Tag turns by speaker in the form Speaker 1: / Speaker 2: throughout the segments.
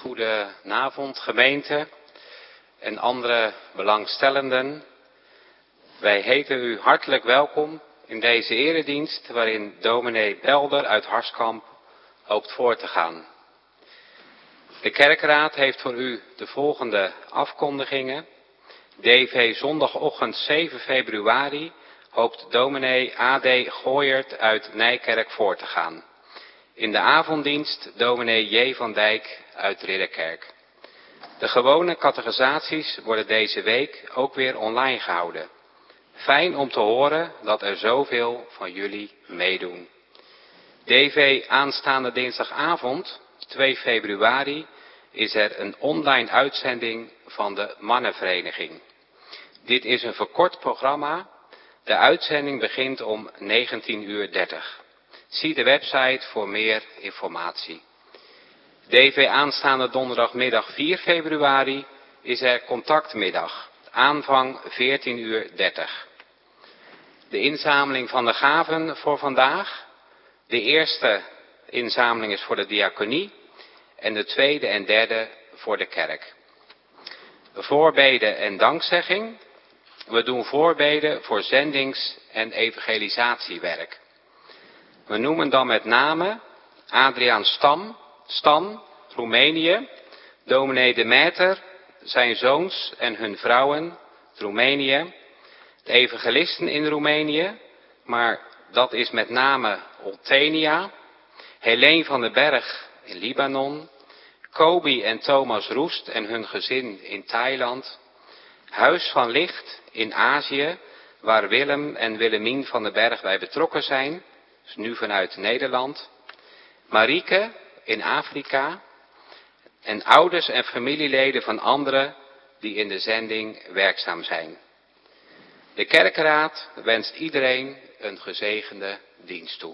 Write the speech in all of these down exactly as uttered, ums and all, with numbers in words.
Speaker 1: Goedenavond gemeente en andere belangstellenden. Wij heten u hartelijk welkom in deze eredienst waarin dominee Belder uit Harskamp hoopt voor te gaan. De kerkraad heeft voor u de volgende afkondigingen. D V zondagochtend zeven februari hoopt dominee A D Gooyert uit Nijkerk voor te gaan. In de avonddienst dominee J. van Dijk uit Ridderkerk. De gewone catechisaties worden deze week ook weer online gehouden. Fijn om te horen dat er zoveel van jullie meedoen. D V aanstaande dinsdagavond, twee februari, is er een online uitzending van de Mannenvereniging. Dit is een verkort programma. De uitzending begint om negentien uur dertig. Zie de website voor meer informatie. D V aanstaande donderdagmiddag vier februari is er contactmiddag. Aanvang veertien uur dertig. De inzameling van de gaven voor vandaag. De eerste inzameling is voor de diaconie en de tweede en derde voor de kerk. Voorbeden en dankzegging. We doen voorbeden voor zendings- en evangelisatiewerk. We noemen dan met name Adriaan Stam, Stan, Roemenië, dominee De Meter, zijn zoons en hun vrouwen, Roemenië, de evangelisten in Roemenië, maar dat is met name Oltenia, Helene van den Berg in Libanon, Kobi en Thomas Roest en hun gezin in Thailand, Huis van Licht in Azië, waar Willem en Willemien van den Berg bij betrokken zijn, dus nu vanuit Nederland, Marieke in Afrika en ouders en familieleden van anderen die in de zending werkzaam zijn. De kerkraad wenst iedereen een gezegende dienst toe.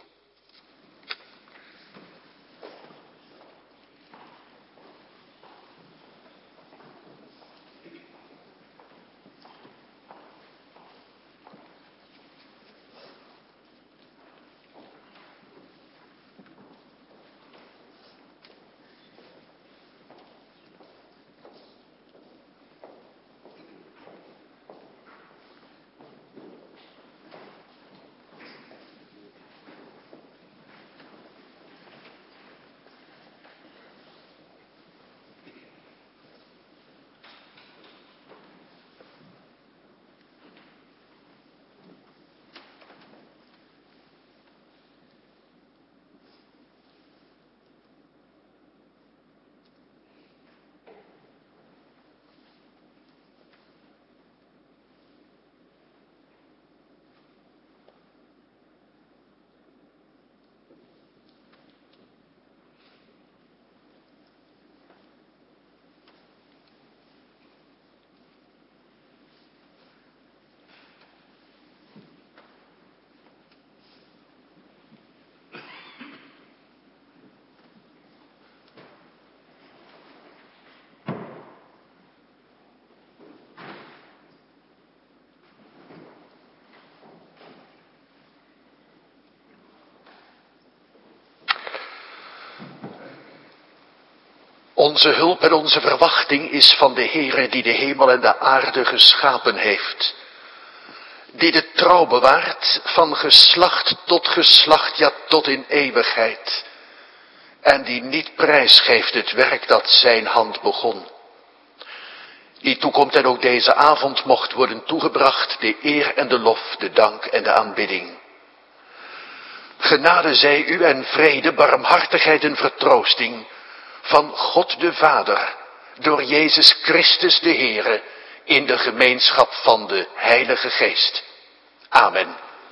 Speaker 2: Onze hulp en onze verwachting is van de Heere die de hemel en de aarde geschapen heeft. Die de trouw bewaart van geslacht tot geslacht, ja tot in eeuwigheid. En die niet prijsgeeft het werk dat zijn hand begon. Die toekomt en ook deze avond mocht worden toegebracht de eer en de lof, de dank en de aanbidding. Genade zij u en vrede, barmhartigheid en vertroosting van God de Vader, door Jezus Christus de Heere, in de gemeenschap van de Heilige Geest. Amen.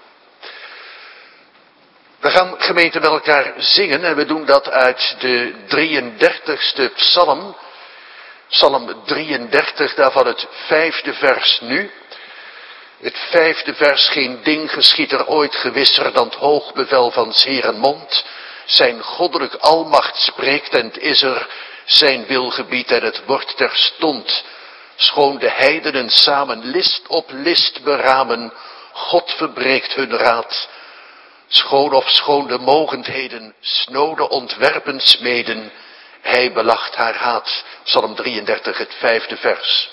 Speaker 2: We gaan gemeente met elkaar zingen en we doen dat uit de drieëndertigste psalm. Psalm drieëndertig, daarvan het vijfde vers nu. Het vijfde vers: geen ding geschiet er ooit gewisser dan het hoogbevel van 's Heeren mond. Zijn goddelijk almacht spreekt en het is er, zijn wil gebiedt en het wordt terstond. Schoon de heidenen samen list op list beramen, God verbreekt hun raad. Schoon of schoon de mogendheden snode ontwerpen smeden, Hij belacht haar haat. Psalm drieëndertig, het vijfde vers.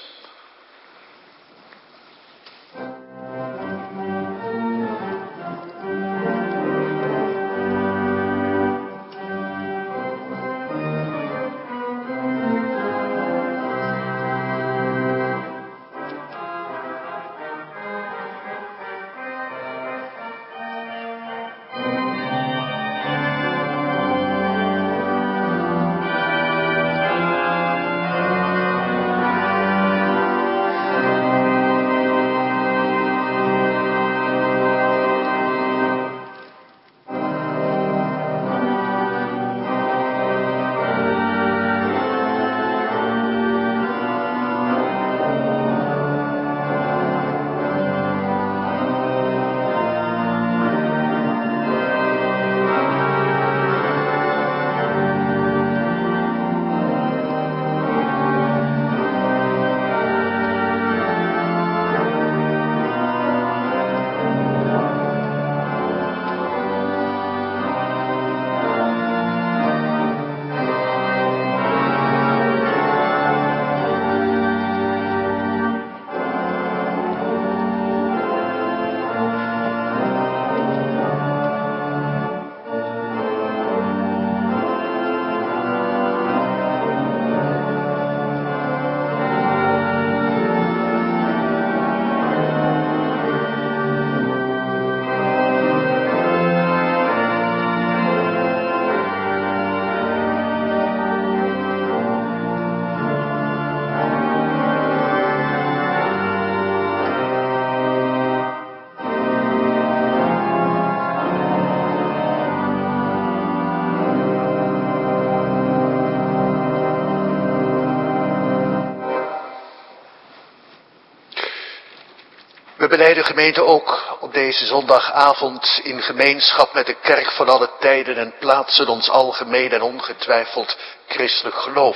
Speaker 2: We belijden gemeente ook op deze zondagavond in gemeenschap met de kerk van alle tijden en plaatsen ons algemeen en ongetwijfeld christelijk geloof.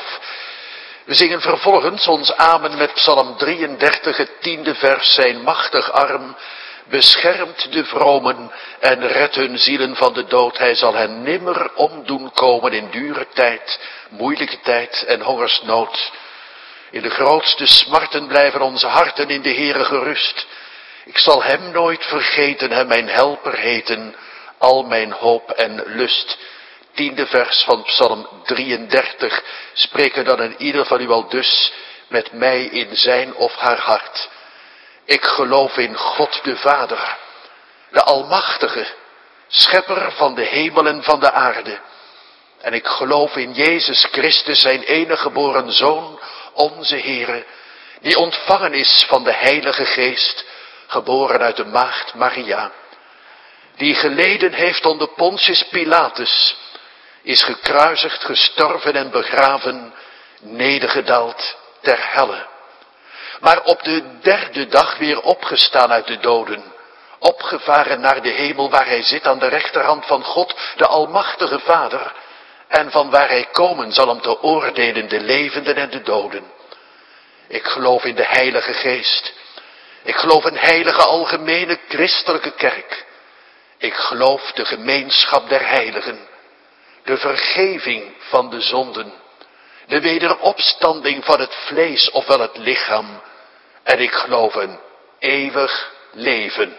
Speaker 2: We zingen vervolgens ons amen met Psalm drieëndertig, het tiende vers. Zijn machtig arm beschermt de vromen en redt hun zielen van de dood. Hij zal hen nimmer omdoen komen in dure tijd, moeilijke tijd en hongersnood. In de grootste smarten blijven onze harten in de Heere gerust. Ik zal hem nooit vergeten, hem mijn helper heten, al mijn hoop en lust. Tiende vers van Psalm drieëndertig, spreken dan een ieder van u al dus met mij in zijn of haar hart. Ik geloof in God de Vader, de Almachtige, schepper van de hemel en van de aarde. En ik geloof in Jezus Christus, zijn enige geboren Zoon, onze Heere, die ontvangen is van de Heilige Geest, geboren uit de maagd Maria, die geleden heeft onder Pontius Pilatus, is gekruisigd, gestorven en begraven, nedergedaald ter helle, maar op de derde dag weer opgestaan uit de doden, opgevaren naar de hemel waar hij zit aan de rechterhand van God, de Almachtige Vader, en van waar hij komen zal om te oordelen de levenden en de doden. Ik geloof in de Heilige Geest. Ik geloof in heilige algemene christelijke kerk. Ik geloof de gemeenschap der heiligen, de vergeving van de zonden, de wederopstanding van het vlees ofwel het lichaam, en ik geloof een eeuwig leven.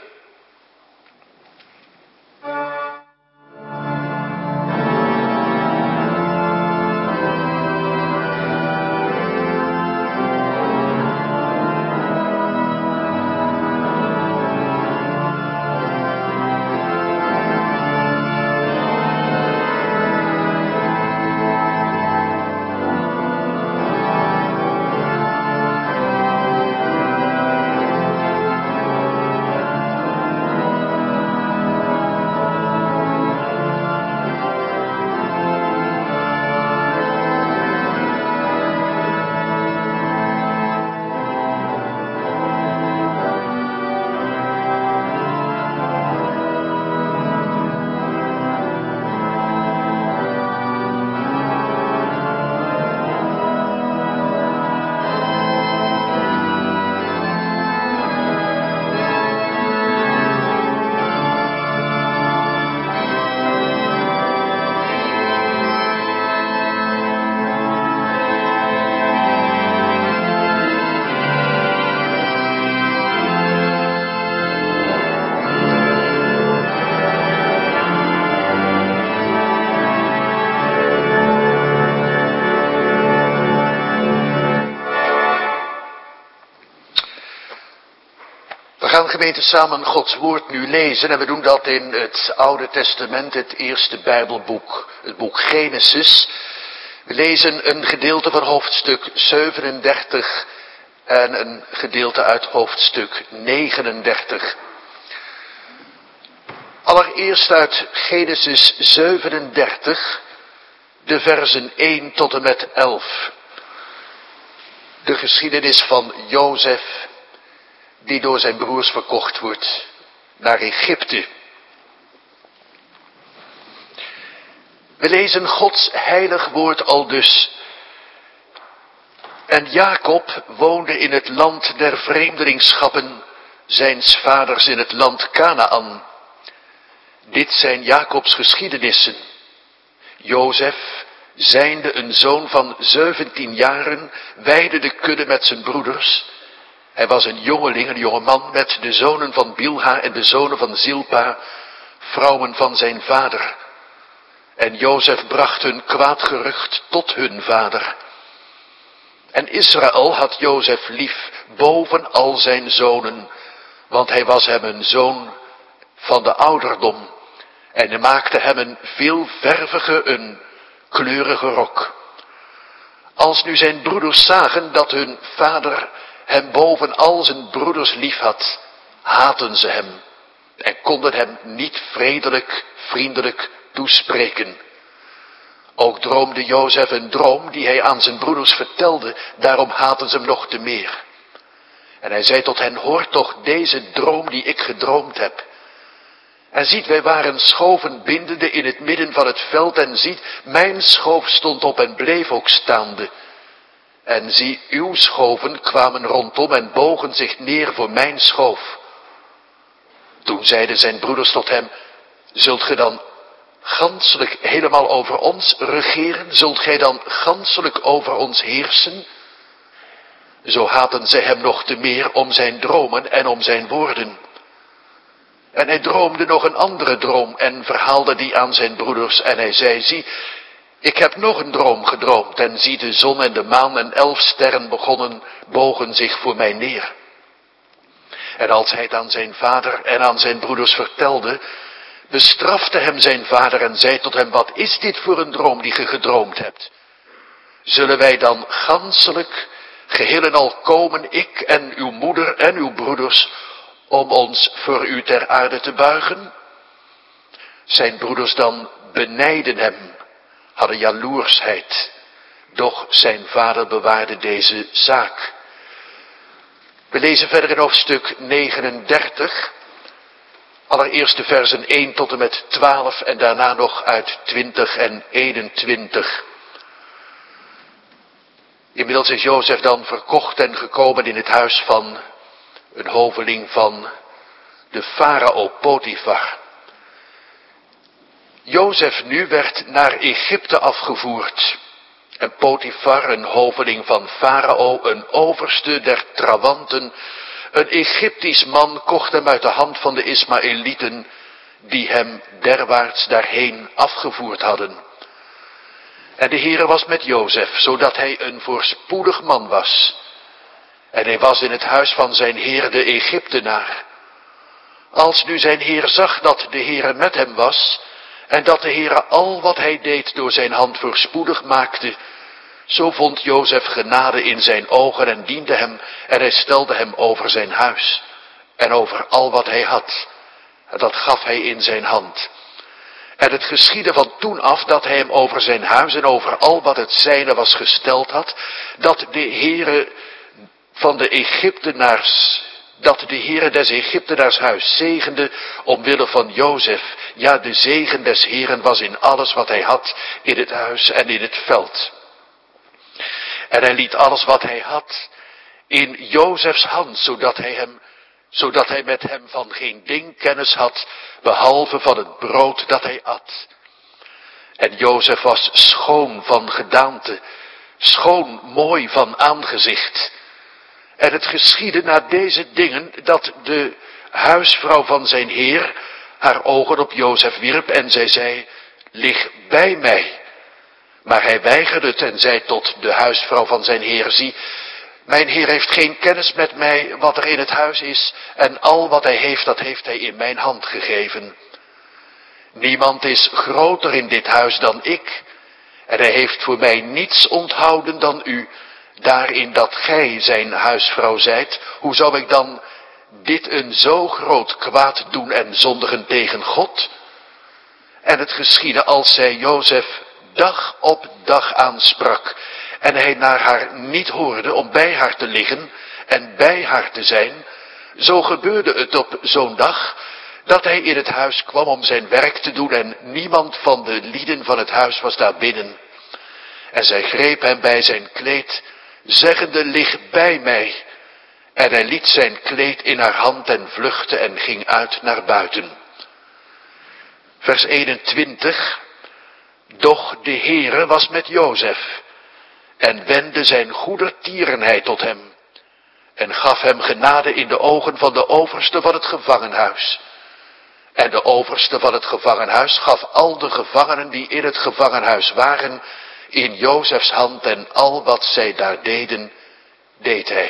Speaker 2: gemeente samen Gods woord nu lezen en we doen dat in het Oude Testament, het eerste Bijbelboek, het boek Genesis. We lezen een gedeelte van hoofdstuk zevenendertig en een gedeelte uit hoofdstuk negenendertig. Allereerst uit Genesis zevenendertig, de versen één tot en met elf. De geschiedenis van Jozef, die door zijn broers verkocht wordt naar Egypte. We lezen Gods heilig woord aldus. En Jacob woonde in het land der vreemdelingsschappen, zijns vaders in het land Kanaän. Dit zijn Jacobs geschiedenissen. Jozef, zijnde een zoon van zeventien jaren, weidde de kudde met zijn broeders. Hij was een jongeling, een jongeman met de zonen van Bilha en de zonen van Zilpa, vrouwen van zijn vader. En Jozef bracht hun kwaad gerucht tot hun vader. En Israël had Jozef lief boven al zijn zonen, want hij was hem een zoon van de ouderdom. En hij maakte hem een veelvervige, een kleurige rok. Als nu zijn broeders zagen dat hun vader hem boven al zijn broeders lief had, haatten ze hem en konden hem niet vredelijk, vriendelijk toespreken. Ook droomde Jozef een droom die hij aan zijn broeders vertelde, daarom haatten ze hem nog te meer. En hij zei tot hen, hoor toch deze droom die ik gedroomd heb. En ziet, wij waren schoven bindende in het midden van het veld en ziet, mijn schoof stond op en bleef ook staande. En zie, uw schoven kwamen rondom en bogen zich neer voor mijn schoof. Toen zeiden zijn broeders tot hem, zult gij dan ganselijk helemaal over ons regeren? Zult gij dan ganselijk over ons heersen? Zo haatten zij hem nog te meer om zijn dromen en om zijn woorden. En hij droomde nog een andere droom en verhaalde die aan zijn broeders. En hij zei, zie, ik heb nog een droom gedroomd. En zie, de zon en de maan en elf sterren begonnen, bogen zich voor mij neer. En als hij het aan zijn vader en aan zijn broeders vertelde, bestrafte hem zijn vader en zei tot hem, wat is dit voor een droom die ge gedroomd hebt? Zullen wij dan ganselijk, geheel en al komen, ik en uw moeder en uw broeders, om ons voor u ter aarde te buigen? Zijn broeders dan benijden hem, hadden jaloersheid, doch zijn vader bewaarde deze zaak. We lezen verder in hoofdstuk negenendertig, allereerst de versen één tot en met twaalf en daarna nog uit twintig en eenentwintig. Inmiddels is Jozef dan verkocht en gekomen in het huis van een hoveling van de farao Potifar. Jozef nu werd naar Egypte afgevoerd. En Potifar, een hoveling van farao, een overste der trawanten, een Egyptisch man, kocht hem uit de hand van de Ismaëlieten, die hem derwaarts daarheen afgevoerd hadden. En de Heere was met Jozef, zodat hij een voorspoedig man was. En hij was in het huis van zijn Heer de Egyptenaar. Als nu zijn Heer zag dat de Heere met hem was, en dat de Heere al wat hij deed door zijn hand voorspoedig maakte, zo vond Jozef genade in zijn ogen en diende hem, en hij stelde hem over zijn huis, en over al wat hij had. En dat gaf hij in zijn hand. En het geschiedde van toen af dat hij hem over zijn huis en over al wat het zijne was gesteld had, dat de Heere van de Egyptenaars, dat de Heere des Egyptenaars huis zegende omwille van Jozef. Ja, de zegen des Heeren was in alles wat hij had, in het huis en in het veld. En hij liet alles wat hij had in Jozefs hand, zodat hij hem, zodat hij met hem van geen ding kennis had, behalve van het brood dat hij at. En Jozef was schoon van gedaante, schoon mooi van aangezicht. En het geschiedde na deze dingen dat de huisvrouw van zijn heer haar ogen op Jozef wierp en zij zei, lig bij mij. Maar hij weigerde het en zei tot de huisvrouw van zijn heer, zie, Mijn Heer heeft geen kennis met mij wat er in het huis is, en al wat hij heeft, dat heeft hij in mijn hand gegeven. Niemand is groter in dit huis dan ik, en hij heeft voor mij niets onthouden dan u, daarin dat gij zijn huisvrouw zijt. Hoe zou ik dan dit een zo groot kwaad doen en zondigen tegen God? En het geschiedde als zij Jozef dag op dag aansprak, en hij naar haar niet hoorde om bij haar te liggen en bij haar te zijn, zo gebeurde het op zo'n dag, dat hij in het huis kwam om zijn werk te doen, en niemand van de lieden van het huis was daar binnen. En zij greep hem bij zijn kleed, zeggende, lig bij mij. En hij liet zijn kleed in haar hand en vluchtte en ging uit naar buiten. Vers eenentwintig. Doch de Heere was met Jozef, en wendde zijn goedertierenheid tot hem, en gaf hem genade in de ogen van de overste van het gevangenhuis. En de overste van het gevangenhuis gaf al de gevangenen die in het gevangenhuis waren, in Jozefs hand, en al wat zij daar deden, deed hij.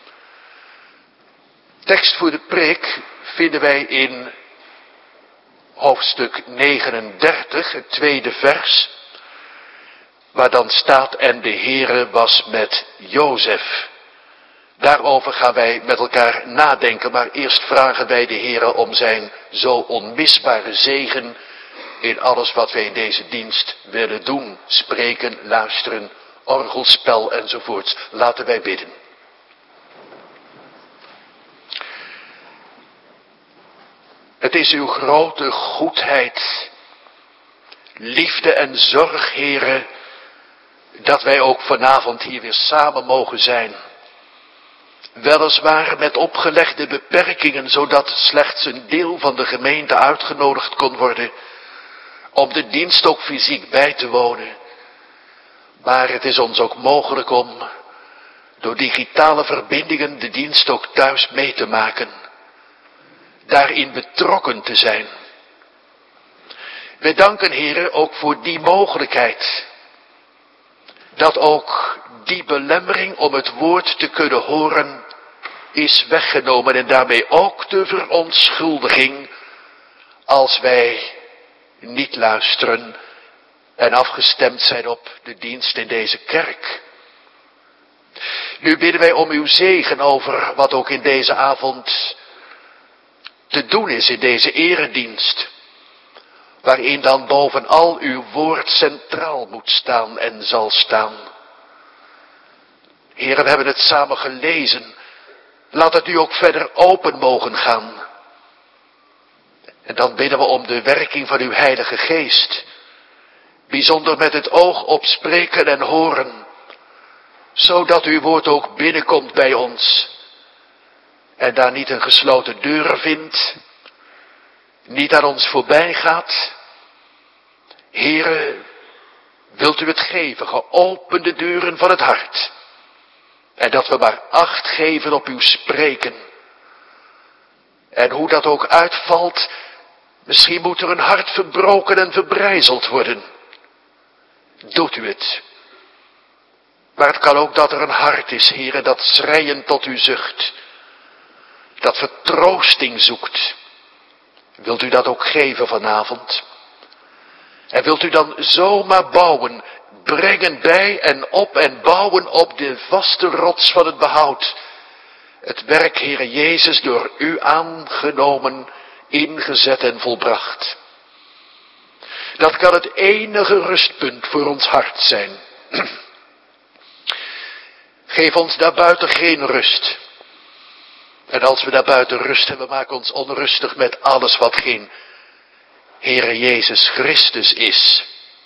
Speaker 2: Tekst voor de preek vinden wij in hoofdstuk negenendertig, het tweede vers, waar dan staat, en de Heere was met Jozef. Daarover gaan wij met elkaar nadenken, maar eerst vragen wij de Heere om zijn zo onmisbare zegen in alles wat wij in deze dienst willen doen. Spreken, luisteren, orgelspel enzovoorts. Laten wij bidden. Het is uw grote goedheid, liefde en zorg, Heere, dat wij ook vanavond hier weer samen mogen zijn. Weliswaar met opgelegde beperkingen, zodat slechts een deel van de gemeente uitgenodigd kon worden om de dienst ook fysiek bij te wonen. Maar het is ons ook mogelijk om door digitale verbindingen de dienst ook thuis mee te maken. Daarin betrokken te zijn. Wij danken, Heere, ook voor die mogelijkheid. Dat ook die belemmering om het woord te kunnen horen is weggenomen, en daarmee ook de verontschuldiging als wij niet luisteren en afgestemd zijn op de dienst in deze kerk. Nu bidden wij om uw zegen over wat ook in deze avond te doen is in deze eredienst, waarin dan bovenal uw woord centraal moet staan en zal staan. Heren, we hebben het samen gelezen. Laat het nu ook verder open mogen gaan. En dan bidden we om de werking van uw Heilige Geest, bijzonder met het oog op spreken en horen, zodat uw woord ook binnenkomt bij ons en daar niet een gesloten deur vindt, niet aan ons voorbij gaat. Heere, wilt u het geven, geopende deuren van het hart, en dat we maar acht geven op uw spreken. En hoe dat ook uitvalt, misschien moet er een hart verbroken en verbrijzeld worden. Doet u het. Maar het kan ook dat er een hart is, Heere, dat schreien tot u zucht, dat vertroosting zoekt. Wilt u dat ook geven vanavond? En wilt u dan zomaar bouwen, brengen bij en op en bouwen op de vaste rots van het behoud. Het werk, Heere Jezus, door u aangenomen, ingezet en volbracht. Dat kan het enige rustpunt voor ons hart zijn. Geef ons daarbuiten geen rust. En als we daarbuiten rust hebben, maken ons onrustig met alles wat geen Heere Jezus Christus is.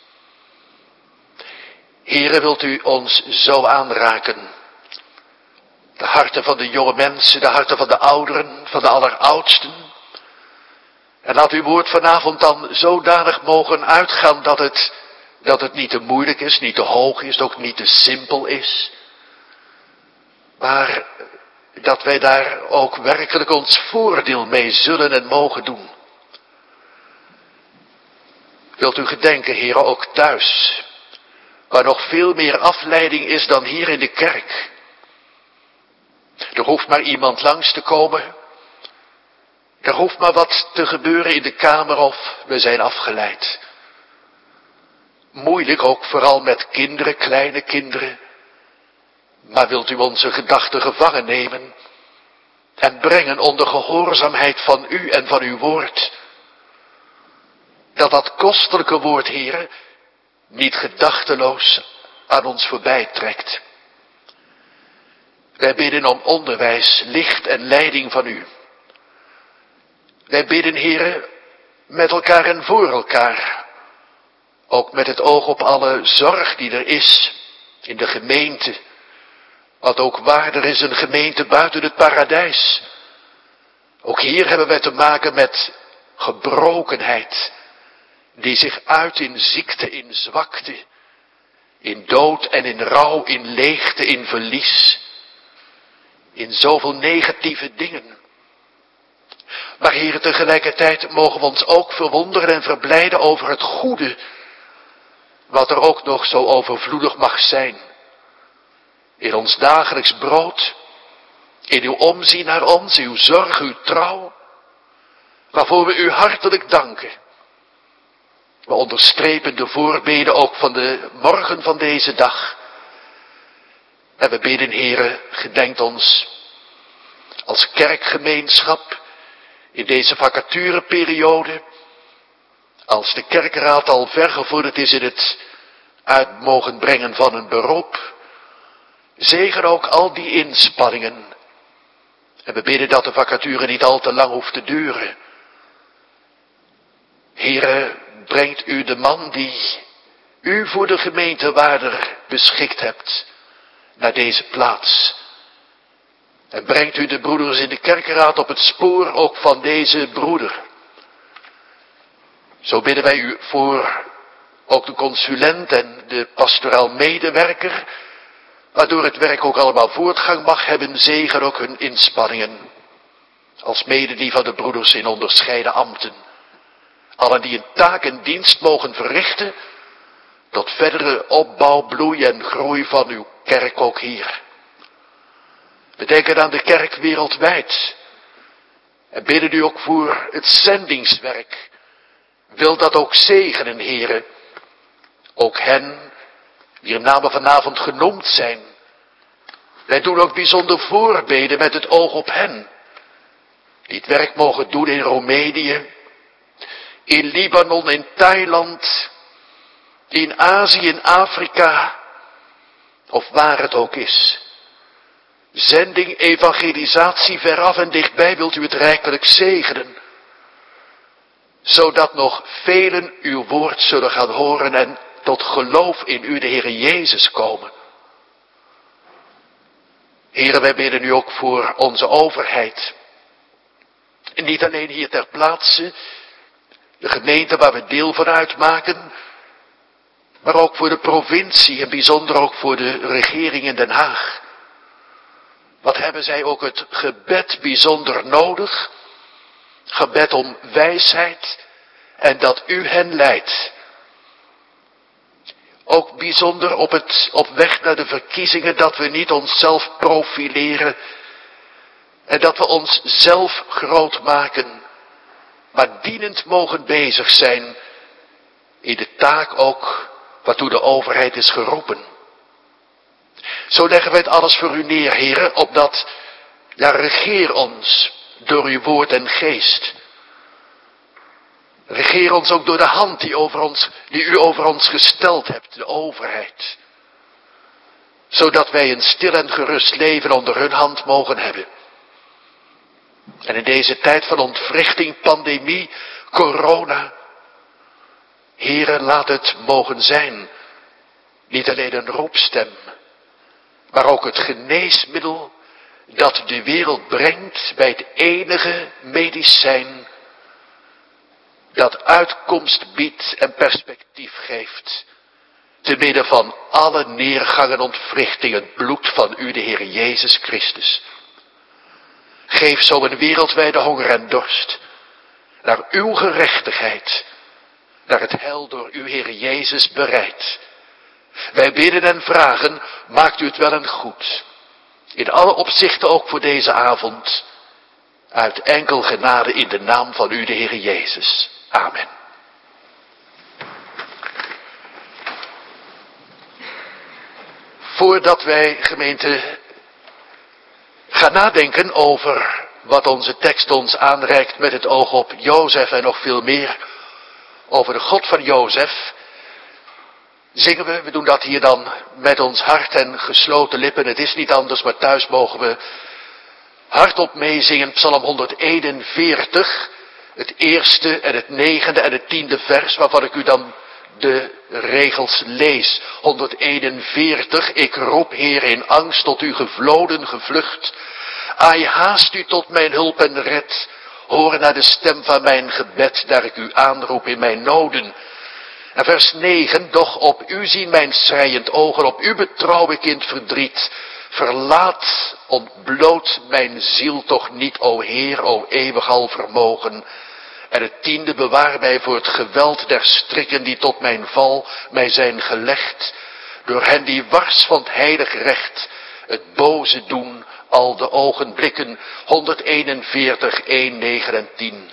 Speaker 2: Heere, wilt u ons zo aanraken? De harten van de jonge mensen, de harten van de ouderen, van de alleroudsten. En laat uw woord vanavond dan zodanig mogen uitgaan dat het, dat het niet te moeilijk is, niet te hoog is, ook niet te simpel is. Maar dat wij daar ook werkelijk ons voordeel mee zullen en mogen doen. Wilt u gedenken, Heere, ook thuis, waar nog veel meer afleiding is dan hier in de kerk. Er hoeft maar iemand langs te komen. Er hoeft maar wat te gebeuren in de kamer of we zijn afgeleid. Moeilijk ook vooral met kinderen, kleine kinderen. Maar wilt u onze gedachten gevangen nemen en brengen onder gehoorzaamheid van u en van uw woord. Dat dat kostelijke woord, Heere, niet gedachteloos aan ons voorbij trekt. Wij bidden om onderwijs, licht en leiding van u. Wij bidden, Heere, met elkaar en voor elkaar. Ook met het oog op alle zorg die er is in de gemeente. Want ook waar er is een gemeente buiten het paradijs. Ook hier hebben wij te maken met gebrokenheid. Die zich uit in ziekte, in zwakte. In dood en in rouw, in leegte, in verlies. In zoveel negatieve dingen. Maar Heer, tegelijkertijd mogen we ons ook verwonderen en verblijden over het goede. Wat er ook nog zo overvloedig mag zijn. In ons dagelijks brood. In uw omzien naar ons, uw zorg, uw trouw. Waarvoor we u hartelijk danken. We onderstrepen de voorbeden ook van de morgen van deze dag. En we bidden, Heere, gedenkt ons als kerkgemeenschap in deze vacatureperiode, als de kerkraad al vergevorderd is in het uit mogen brengen van een beroep, zegen ook al die inspanningen. En we bidden dat de vacature niet al te lang hoeft te duren. Heere, brengt u de man die u voor de gemeentewaarder beschikt hebt naar deze plaats. En brengt u de broeders in de kerkraad op het spoor ook van deze broeder. Zo bidden wij u voor ook de consulent en de pastoraal medewerker, waardoor het werk ook allemaal voortgang mag hebben, zegen ook hun inspanningen. Als mede die van de broeders in onderscheiden ambten. Allen die een taak en dienst mogen verrichten, tot verdere opbouw, bloei en groei van uw kerk ook hier. We denken aan de kerk wereldwijd. En bidden u ook voor het zendingswerk. Wil dat ook zegenen, Heere. Ook hen, wier namen vanavond genoemd zijn. Wij doen ook bijzonder voorbeden met het oog op hen. Die het werk mogen doen in Roemenië, in Libanon, in Thailand, in Azië, in Afrika, of waar het ook is. Zending, evangelisatie, veraf en dichtbij wilt u het rijkelijk zegenen. Zodat nog velen uw woord zullen gaan horen en tot geloof in u, de Heere Jezus, komen. Heere, wij bidden u ook voor onze overheid. En niet alleen hier ter plaatse, de gemeente waar we deel van uitmaken, maar ook voor de provincie en bijzonder ook voor de regering in Den Haag. Wat hebben zij ook het gebed bijzonder nodig? Gebed om wijsheid en dat u hen leidt. Ook bijzonder op, het, op weg naar de verkiezingen, dat we niet onszelf profileren en dat we ons zelf groot maken, maar dienend mogen bezig zijn in de taak ook waartoe de overheid is geroepen. Zo leggen wij het alles voor u neer, Heere, opdat, ja, regeer ons door uw woord en geest. Regeer ons ook door de hand die, over ons, die u over ons gesteld hebt, de overheid. Zodat wij een stil en gerust leven onder hun hand mogen hebben. En in deze tijd van ontwrichting, pandemie, corona, Heere, laat het mogen zijn, niet alleen een roepstem, maar ook het geneesmiddel dat de wereld brengt bij het enige medicijn dat uitkomst biedt en perspectief geeft, te midden van alle neergang en ontwrichting, het bloed van u, de Heer Jezus Christus. Geef zo een wereldwijde honger en dorst naar uw gerechtigheid, naar het heil door uw Heer Jezus bereid. Wij bidden en vragen, maakt u het wel en goed. In alle opzichten ook voor deze avond. Uit enkel genade in de naam van u, de Heer Jezus. Amen. Voordat wij, gemeente, gaan nadenken over wat onze tekst ons aanreikt met het oog op Jozef en nog veel meer over de God van Jozef, zingen we, we doen dat hier dan met ons hart en gesloten lippen, het is niet anders, maar thuis mogen we hardop meezingen, Psalm honderdeenenveertig, het eerste en het negende en het tiende vers, waarvan ik u dan de regels lees. honderdeenenveertig, ik roep, Heer, in angst tot u gevloden, gevlucht. Ai, haast u tot mijn hulp en red. Hoor naar de stem van mijn gebed, daar ik u aanroep in mijn noden. En vers negen, doch op u zien mijn schreiend ogen, op u betrouw ik in het verdriet. Verlaat, ontbloot mijn ziel toch niet, o Heer, o eeuwig al vermogen. En het tiende, bewaar mij voor het geweld der strikken die tot mijn val mij zijn gelegd. Door hen die wars van het heilig recht het boze doen, al de ogenblikken. honderdeenenveertig, één, negen en tien.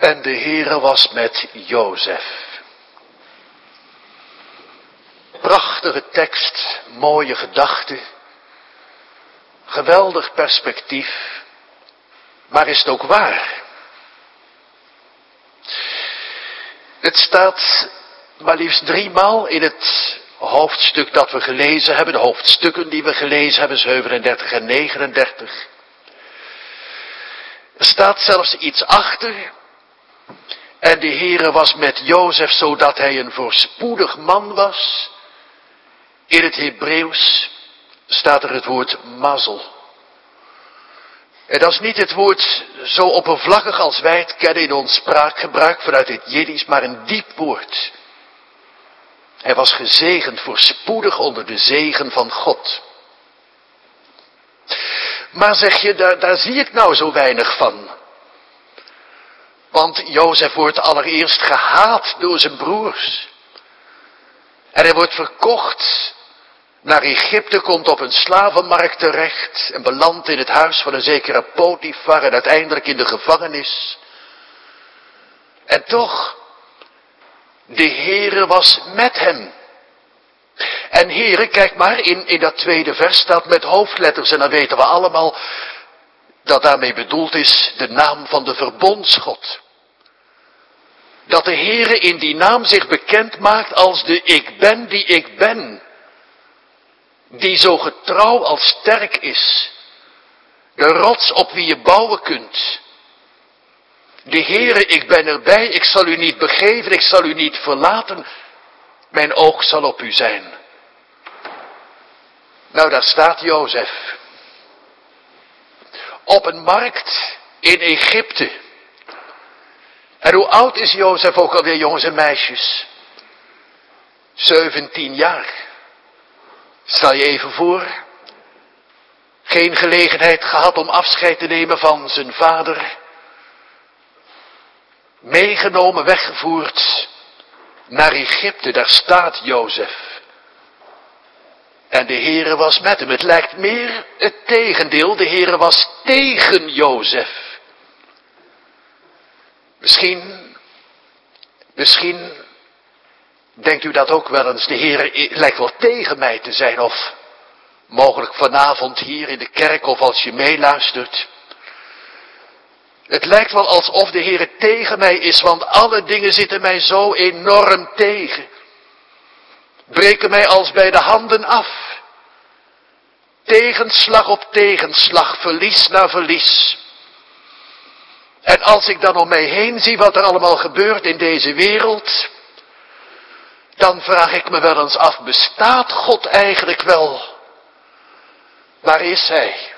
Speaker 2: En de Heere was met Jozef. Prachtige tekst, mooie gedachte, geweldig perspectief, maar is het ook waar? Het staat maar liefst driemaal in het hoofdstuk dat we gelezen hebben, de hoofdstukken die we gelezen hebben, zevenendertig en negenendertig. Er staat zelfs iets achter. En de Heere was met Jozef, zodat hij een voorspoedig man was. In het Hebreeuws staat er het woord mazzel. En dat is niet het woord zo oppervlakkig als wij het kennen in ons spraakgebruik vanuit het Jiddisch, maar een diep woord. Hij was gezegend, voorspoedig onder de zegen van God. Maar zeg je, daar, daar zie ik nou zo weinig van. Want Jozef wordt allereerst gehaat door zijn broers. En hij wordt verkocht naar Egypte, komt op een slavenmarkt terecht en belandt in het huis van een zekere Potifar en uiteindelijk in de gevangenis. En toch, de Heere was met hem. En Heere, kijk maar, in, in dat tweede vers staat met hoofdletters en dan weten we allemaal dat daarmee bedoeld is de naam van de verbondsgod. Dat de Heere in die naam zich bekend maakt als de ik ben die ik ben. Die zo getrouw als sterk is. De rots op wie je bouwen kunt. De Heere, ik ben erbij, ik zal u niet begeven, ik zal u niet verlaten. Mijn oog zal op u zijn. Nou, daar staat Jozef. Op een markt in Egypte. En hoe oud is Jozef ook alweer, jongens en meisjes? zeventien jaar. Stel je even voor. Geen gelegenheid gehad om afscheid te nemen van zijn vader. Meegenomen, weggevoerd naar Egypte. Daar staat Jozef. En de Heere was met hem. Het lijkt meer het tegendeel. De Heere was tegen Jozef. Misschien, misschien denkt u dat ook wel eens. De Heere lijkt wel tegen mij te zijn. Of mogelijk vanavond hier in de kerk of als je meeluistert. Het lijkt wel alsof de Heere tegen mij is. Want alle dingen zitten mij zo enorm tegen. Breken mij als bij de handen af. Tegenslag op tegenslag, verlies na verlies. En als ik dan om mij heen zie wat er allemaal gebeurt in deze wereld, dan vraag ik me wel eens af, bestaat God eigenlijk wel? Waar is Hij?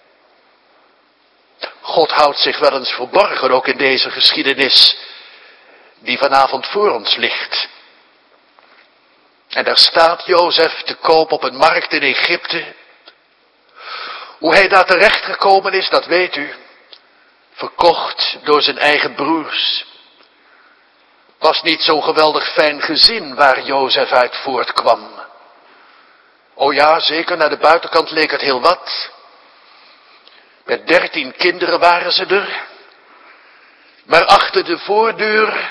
Speaker 2: God houdt zich wel eens verborgen, ook in deze geschiedenis die vanavond voor ons ligt. En daar staat Jozef te koop op een markt in Egypte. Hoe hij daar terecht gekomen is, dat weet u. Verkocht door zijn eigen broers. Was niet zo'n geweldig fijn gezin waar Jozef uit voortkwam. O ja, zeker, naar de buitenkant leek het heel wat. Met dertien kinderen waren ze er. Maar achter de voordeur,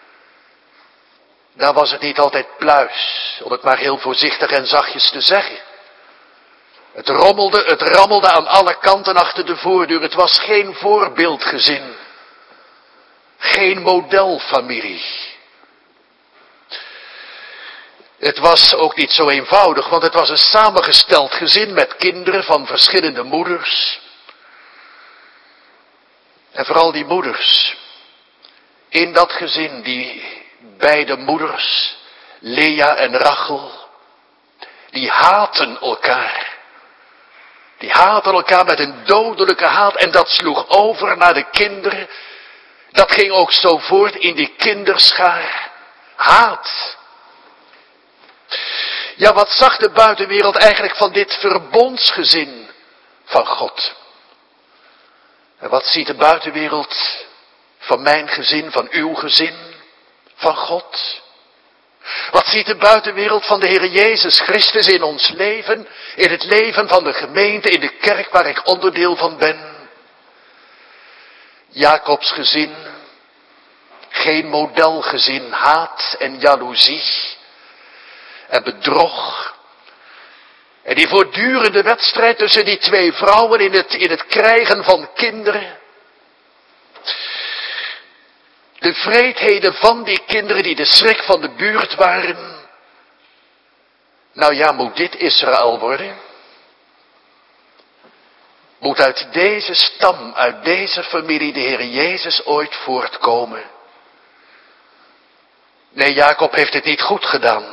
Speaker 2: daar was het niet altijd pluis, om het maar heel voorzichtig en zachtjes te zeggen. Het rommelde, het rammelde aan alle kanten achter de voordeur. Het was geen voorbeeldgezin. Geen modelfamilie. Het was ook niet zo eenvoudig, want het was een samengesteld gezin met kinderen van verschillende moeders. En vooral die moeders. In dat gezin, die beide moeders, Lea en Rachel, die haten elkaar. Die haatten elkaar met een dodelijke haat en dat sloeg over naar de kinderen. Dat ging ook zo voort in die kinderschaar. Haat. Ja, wat zag de buitenwereld eigenlijk van dit verbondsgezin van God? En wat ziet de buitenwereld van mijn gezin, van uw gezin, van God? Wat ziet de buitenwereld van de Heer Jezus Christus in ons leven, in het leven van de gemeente, in de kerk waar ik onderdeel van ben? Jacobs gezin, Geen modelgezin, haat en jaloezie en bedrog. En die voortdurende wedstrijd tussen die twee vrouwen in het, in het krijgen van kinderen. De wreedheden van die kinderen die de schrik van de buurt waren. Nou ja, moet dit Israël worden? Moet uit deze stam, uit deze familie de Heer Jezus ooit voortkomen? Nee, Jacob heeft het niet goed gedaan.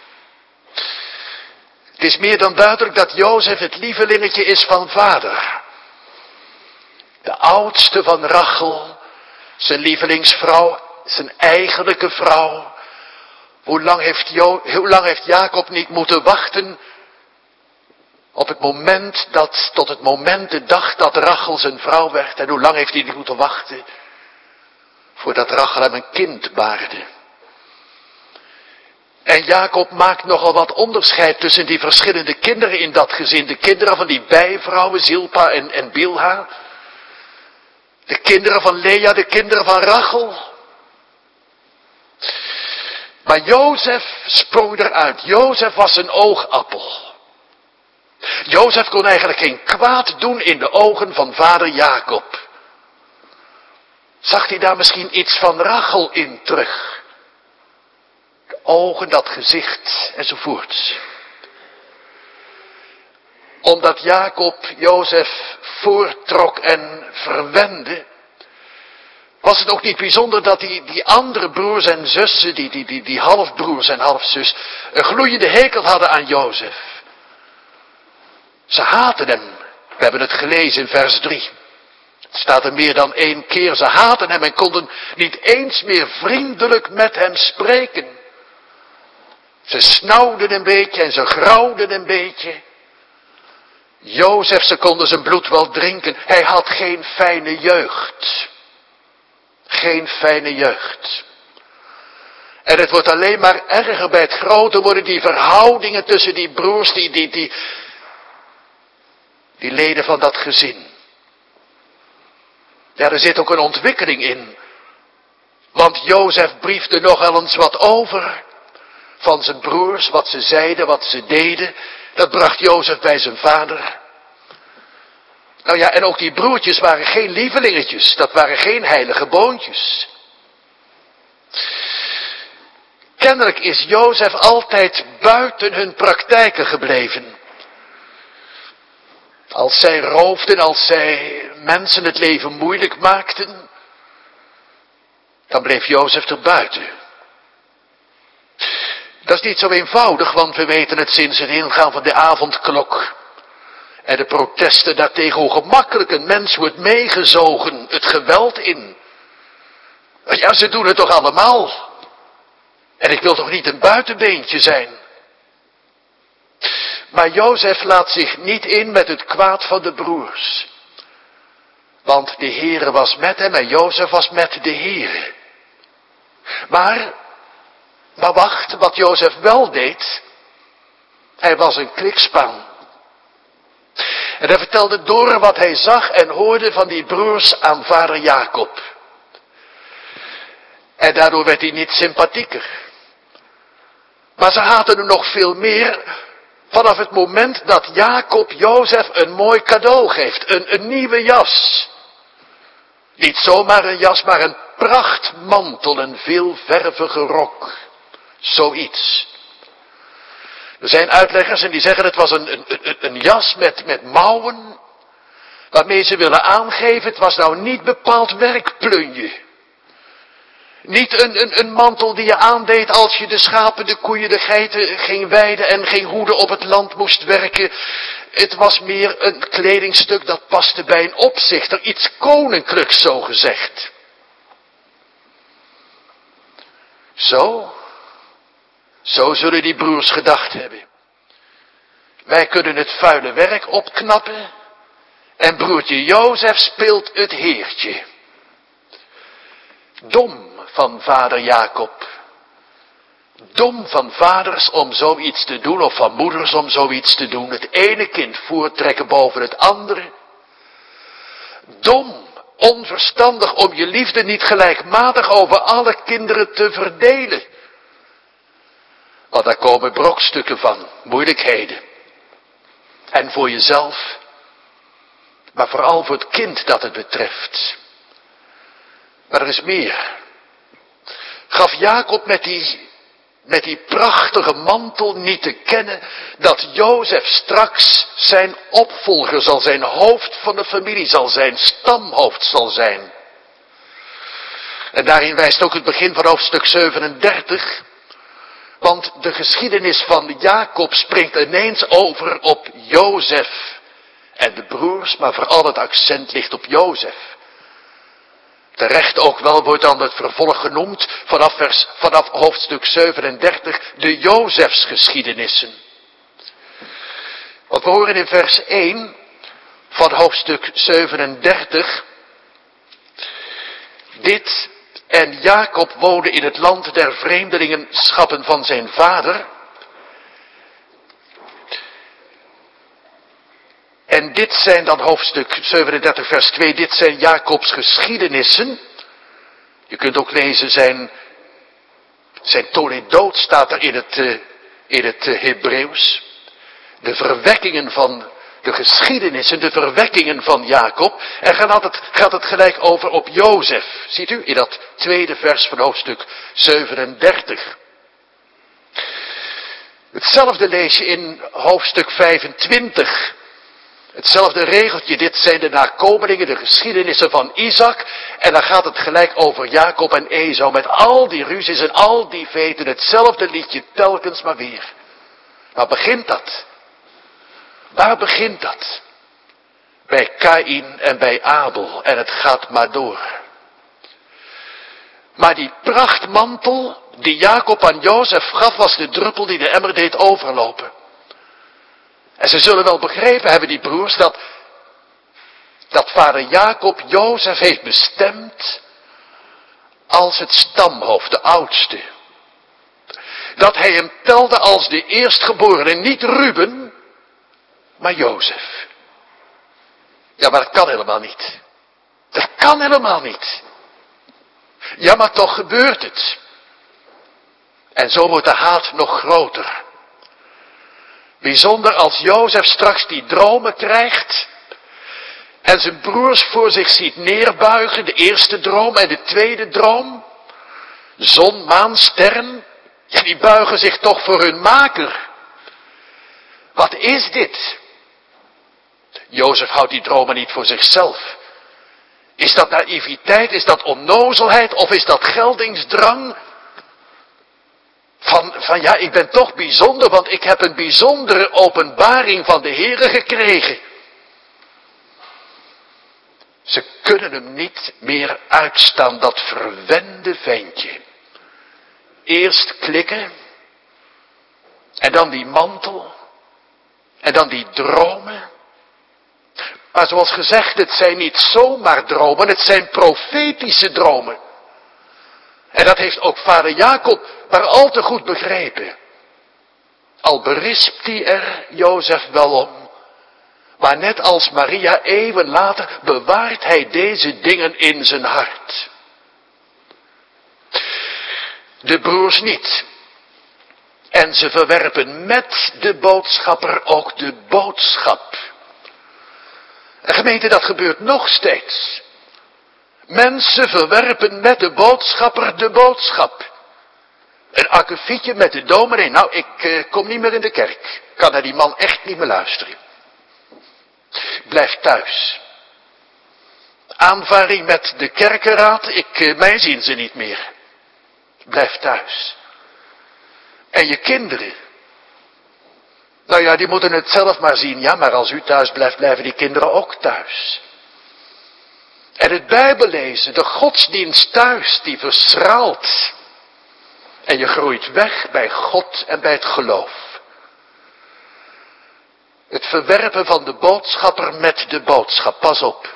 Speaker 2: Het is meer dan duidelijk dat Jozef het lievelingetje is van vader. De oudste van Rachel, zijn lievelingsvrouw, zijn eigenlijke vrouw. Hoe lang heeft, jo- hoe lang heeft Jacob niet moeten wachten op het moment dat, tot het moment, de dag dat Rachel zijn vrouw werd. En hoe lang heeft hij niet moeten wachten voordat Rachel hem een kind baarde. En Jacob maakt nogal wat onderscheid tussen die verschillende kinderen in dat gezin. De kinderen van die bijvrouwen, Zilpa en, en Bilha. De kinderen van Lea, de kinderen van Rachel. Maar Jozef sprong eruit. Jozef was een oogappel. Jozef kon eigenlijk geen kwaad doen in de ogen van vader Jacob. Zag hij daar misschien iets van Rachel in terug? De ogen, dat gezicht enzovoorts. Omdat Jacob Jozef voortrok en verwende, was het ook niet bijzonder dat die, die andere broers en zussen, die, die, die, die halfbroers en halfzus, een gloeiende hekel hadden aan Jozef. Ze haatten hem. We hebben het gelezen in vers drie. Het staat er meer dan één keer. Ze haatten hem en konden niet eens meer vriendelijk met hem spreken. Ze snauwden een beetje en ze grauwden een beetje. Jozef, ze konden zijn bloed wel drinken. Hij had geen fijne jeugd. Geen fijne jeugd. En het wordt alleen maar erger bij het groter worden. Die verhoudingen tussen die broers, die, die, die, die leden van dat gezin. Ja, er zit ook een ontwikkeling in. Want Jozef briefde nogal eens wat over van zijn broers, wat ze zeiden, wat ze deden. Dat bracht Jozef bij zijn vader. Nou ja, en ook die broertjes waren geen lievelingetjes. Dat waren geen heilige boontjes. Kennelijk is Jozef altijd buiten hun praktijken gebleven. Als zij roofden, als zij mensen het leven moeilijk maakten, dan bleef Jozef er buiten. Dat is niet zo eenvoudig, want we weten het sinds het ingaan van de avondklok. En de protesten daartegen, hoe gemakkelijk een mens wordt meegezogen, het geweld in. Ja, ze doen het toch allemaal. En ik wil toch niet een buitenbeentje zijn. Maar Jozef laat zich niet in met het kwaad van de broers. Want de Heere was met hem en Jozef was met de Heere. Maar, maar wacht, wat Jozef wel deed, hij was een klikspaan. En hij vertelde door wat hij zag en hoorde van die broers aan vader Jacob. En daardoor werd hij niet sympathieker. Maar ze haatten hem nog veel meer vanaf het moment dat Jacob Jozef een mooi cadeau geeft. Een, een nieuwe jas. Niet zomaar een jas, maar een prachtmantel, een veelvervige rok. Zoiets. Er zijn uitleggers en die zeggen het was een, een, een jas met, met mouwen. Waarmee ze willen aangeven, het was nou niet bepaald werkplunje. Niet een, een, een mantel die je aandeed als je de schapen, de koeien, de geiten ging weiden en ging hoeden op het land moest werken. Het was meer een kledingstuk dat paste bij een opzichter, iets koninklijks zo gezegd. Zo, zo zullen die broers gedacht hebben. Wij kunnen het vuile werk opknappen en broertje Jozef speelt het heertje. Dom van vader Jacob. Dom van vaders om zoiets te doen, of van moeders om zoiets te doen. Het ene kind voortrekken boven het andere. Dom onverstandig om je liefde niet gelijkmatig over alle kinderen te verdelen. Want daar komen brokstukken van, moeilijkheden. En voor jezelf, maar vooral voor het kind dat het betreft. Maar er is meer. Gaf Jacob met die, met die prachtige mantel niet te kennen dat Jozef straks zijn opvolger zal zijn, hoofd van de familie zal zijn, stamhoofd zal zijn. En daarin wijst ook het begin van hoofdstuk zevenendertig. Want de geschiedenis van Jacob springt ineens over op Jozef en de broers, maar vooral het accent ligt op Jozef. Terecht ook wel wordt dan het vervolg genoemd vanaf, vers, vanaf hoofdstuk zevenendertig de Jozefsgeschiedenissen. Want we horen in vers één van hoofdstuk zevenendertig dit: en Jacob woonde in het land der vreemdelingenschappen van zijn vader. En dit zijn dan hoofdstuk zevenendertig vers twee, dit zijn Jacobs geschiedenissen. Je kunt ook lezen zijn, zijn Toledoot staat er in het, uh, in het uh, Hebreeuws. De verwekkingen van de geschiedenissen, de verwekkingen van Jacob. En gaat het, gaat het gelijk over op Jozef. Ziet u, in dat tweede vers van hoofdstuk zevenendertig. Hetzelfde lees je in hoofdstuk vijfentwintig. Hetzelfde regeltje, dit zijn de nakomelingen, de geschiedenissen van Isaac. En dan gaat het gelijk over Jacob en Esau met al die ruzies en al die veten. Hetzelfde liedje telkens maar weer. Waar begint dat? Waar begint dat? Bij Kaïn en bij Abel. En het gaat maar door. Maar die prachtmantel die Jacob aan Jozef gaf, was de druppel die de emmer deed overlopen. En ze zullen wel begrepen hebben, die broers, dat, dat vader Jacob Jozef heeft bestemd als het stamhoofd, de oudste. Dat hij hem telde als de eerstgeborene, niet Ruben, maar Jozef. Ja, maar dat kan helemaal niet. Dat kan helemaal niet. Ja, maar toch gebeurt het. En zo wordt de haat nog groter. Bijzonder als Jozef straks die dromen krijgt en zijn broers voor zich ziet neerbuigen, de eerste droom en de tweede droom. Zon, maan, sterren, ja, die buigen zich toch voor hun maker. Wat is dit? Jozef houdt die dromen niet voor zichzelf. Is dat naïviteit, is dat onnozelheid of is dat geldingsdrang? Van, van ja, ik ben toch bijzonder, want ik heb een bijzondere openbaring van de Heere gekregen. Ze kunnen hem niet meer uitstaan, dat verwende ventje. Eerst klikken, en dan die mantel, en dan die dromen. Maar zoals gezegd, het zijn niet zomaar dromen, het zijn profetische dromen. En dat heeft ook vader Jacob maar al te goed begrepen. Al berispt hij er Jozef wel om. Maar net als Maria eeuwen later bewaart hij deze dingen in zijn hart. De broers niet. En ze verwerpen met de boodschapper ook de boodschap. En gemeente, dat gebeurt nog steeds. Mensen verwerpen met de boodschapper de boodschap. Een akkefietje met de dominee. Nou, ik uh, kom niet meer in de kerk. Kan naar die man echt niet meer luisteren. Blijf thuis. Aanvaring met de kerkenraad. Ik, uh, mij zien ze niet meer. Blijf thuis. En je kinderen. Nou ja, die moeten het zelf maar zien. Ja, maar als u thuis blijft, blijven die kinderen ook thuis. En het Bijbellezen, de godsdienst thuis, die verschraalt. En je groeit weg bij God en bij het geloof. Het verwerpen van de boodschapper met de boodschap, pas op.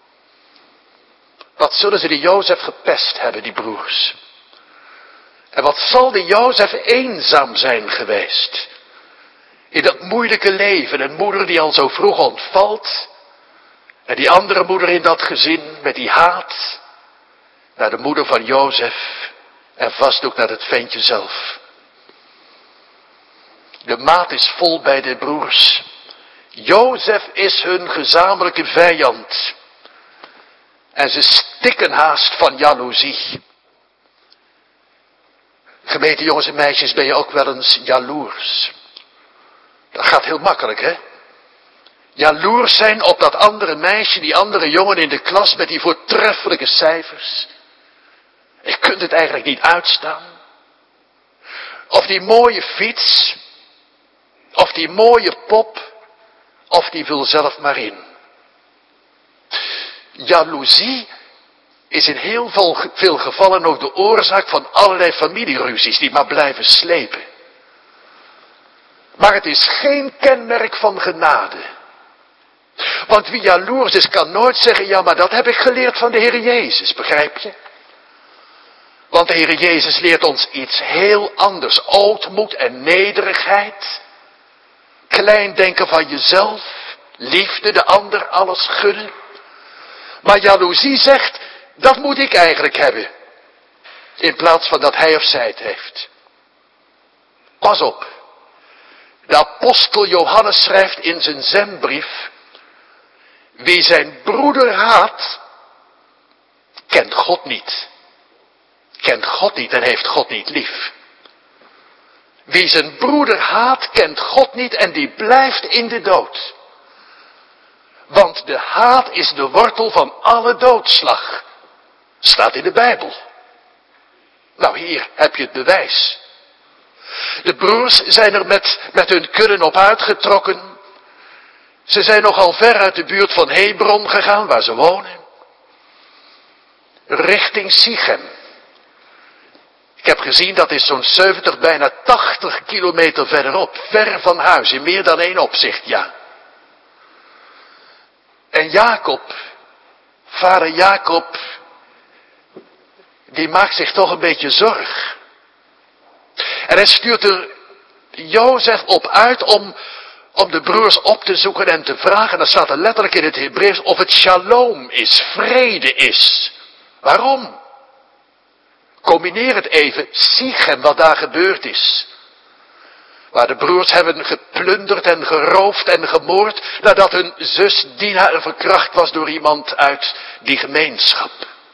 Speaker 2: Wat zullen ze die Jozef gepest hebben, die broers. En wat zal die Jozef eenzaam zijn geweest. In dat moeilijke leven, een moeder die al zo vroeg ontvalt. En die andere moeder in dat gezin met die haat naar de moeder van Jozef en vast ook naar het ventje zelf. De maat is vol bij de broers. Jozef is hun gezamenlijke vijand. En ze stikken haast van jaloezie. Gemeente jongens en meisjes, ben je ook wel eens jaloers? Dat gaat heel makkelijk, hè? Jaloers zijn op dat andere meisje, die andere jongen in de klas met die voortreffelijke cijfers. Je kunt het eigenlijk niet uitstaan. Of die mooie fiets. Of die mooie pop. Of die vul zelf maar in. Jaloezie is in heel veel gevallen ook de oorzaak van allerlei familieruzies die maar blijven slepen. Maar het is geen kenmerk van genade. Want wie jaloers is kan nooit zeggen, ja maar dat heb ik geleerd van de Heer Jezus, begrijp je? Want de Heer Jezus leert ons iets heel anders. Ootmoed en nederigheid. Klein denken van jezelf. Liefde, de ander alles gunnen. Maar jaloezie zegt, dat moet ik eigenlijk hebben. In plaats van dat hij of zij het heeft. Pas op. De apostel Johannes schrijft in zijn zendbrief. Wie zijn broeder haat, kent God niet. Kent God niet en heeft God niet lief. Wie zijn broeder haat, kent God niet en die blijft in de dood. Want de haat is de wortel van alle doodslag. Staat in de Bijbel. Nou, hier heb je het bewijs. De broers zijn er met, met hun kudden op uitgetrokken. Ze zijn nogal ver uit de buurt van Hebron gegaan, waar ze wonen. Richting Sichem. Ik heb gezien, dat is zo'n zeventig, bijna tachtig kilometer verderop. Ver van huis, in meer dan één opzicht, ja. En Jacob, vader Jacob, die maakt zich toch een beetje zorg. En hij stuurt er Jozef op uit om, om de broers op te zoeken en te vragen. Dat staat er letterlijk in het Hebreeuws, of het shalom is, vrede is. Waarom? Combineer het even, Sichem, wat daar gebeurd is. Waar de broers hebben geplunderd en geroofd en gemoord, nadat hun zus Dina er verkracht was door iemand uit die gemeenschap.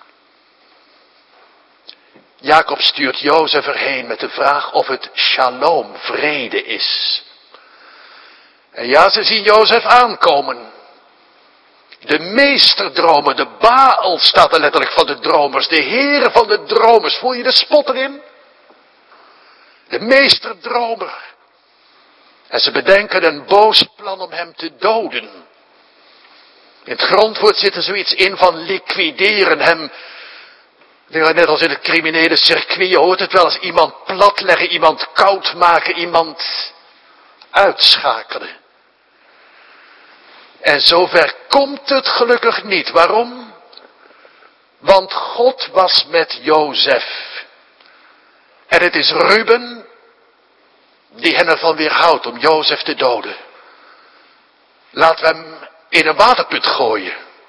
Speaker 2: Jacob stuurt Jozef erheen met de vraag of het shalom, vrede is. En ja, ze zien Jozef aankomen. De meesterdromer, de Baal staat er letterlijk van de dromers, de heer van de dromers. Voel je de spot erin? De meesterdromer. En ze bedenken een boos plan om hem te doden. In het grondwoord zit er zoiets in van liquideren, hem, net als in het criminele circuit, je hoort het wel eens, iemand platleggen, iemand koud maken, iemand uitschakelen. En zover komt het gelukkig niet. Waarom? Want God was met Jozef. En het is Ruben die hen ervan weerhoudt om Jozef te doden. Laten we hem in een waterput gooien.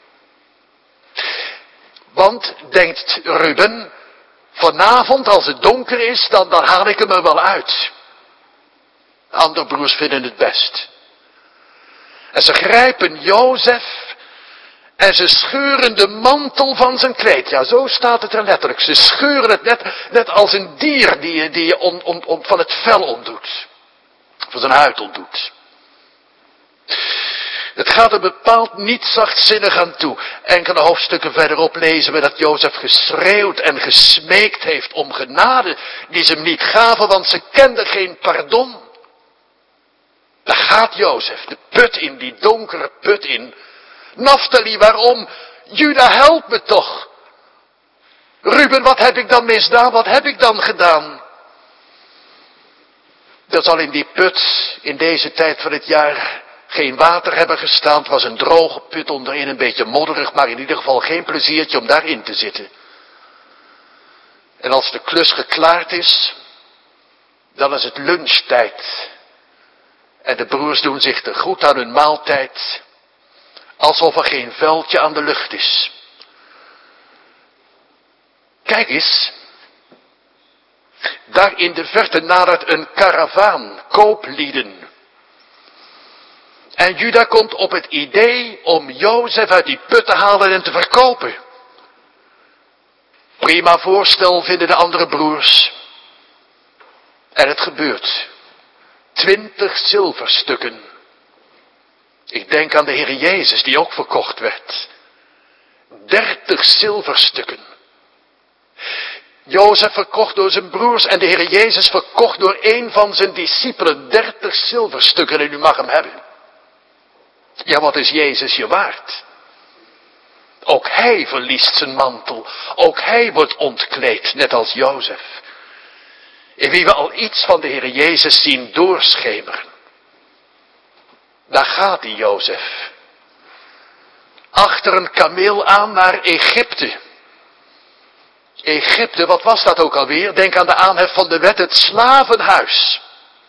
Speaker 2: Want, denkt Ruben, vanavond als het donker is, dan, dan haal ik hem er wel uit. De andere broers vinden het best. En ze grijpen Jozef en ze scheuren de mantel van zijn kleed. Ja, zo staat het er letterlijk. Ze scheuren het net, net als een dier die je, die je on, on, on, van het vel ontdoet. Van zijn huid ontdoet. Het gaat er bepaald niet zachtzinnig aan toe. Enkele hoofdstukken verderop lezen we dat Jozef geschreeuwd en gesmeekt heeft om genade die ze hem niet gaven, want ze kenden geen pardon. Daar gaat Jozef, de put in, die donkere put in. Naftali, waarom? Juda, help me toch. Ruben, wat heb ik dan misdaan? Wat heb ik dan gedaan? Er zal in die put, in deze tijd van het jaar, geen water hebben gestaan. Het was een droge put onderin, een beetje modderig, maar in ieder geval geen pleziertje om daarin te zitten. En als de klus geklaard is, dan is het lunchtijd. En de broers doen zich te goed aan hun maaltijd. Alsof er geen vuiltje aan de lucht is. Kijk eens. Daar in de verte nadert een karavaan, kooplieden. En Juda komt op het idee om Jozef uit die put te halen en te verkopen. Prima voorstel vinden de andere broers. En het gebeurt. Twintig zilverstukken. Ik denk aan de Heer Jezus die ook verkocht werd. Dertig zilverstukken. Jozef verkocht door zijn broers en de Heer Jezus verkocht door een van zijn discipelen. Dertig zilverstukken en u mag hem hebben. Ja, wat is Jezus je waard? Ook hij verliest zijn mantel. Ook hij wordt ontkleed, net als Jozef. In wie we al iets van de Heer Jezus zien doorschemeren. Daar gaat die Jozef. Achter een kameel aan naar Egypte. Egypte, wat was dat ook alweer? Denk aan de aanhef van de wet, het slavenhuis.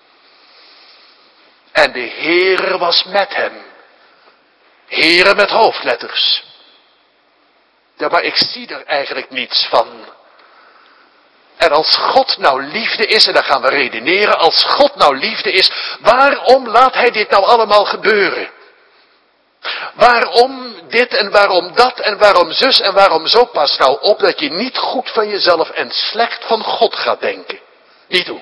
Speaker 2: En de Heere was met hem. Heere met hoofdletters. Ja, maar ik zie er eigenlijk niets van. En als God nou liefde is, en dan gaan we redeneren, als God nou liefde is, waarom laat hij dit nou allemaal gebeuren? Waarom dit en waarom dat en waarom zus en waarom zo? Pas nou op dat je niet goed van jezelf en slecht van God gaat denken. Niet doen.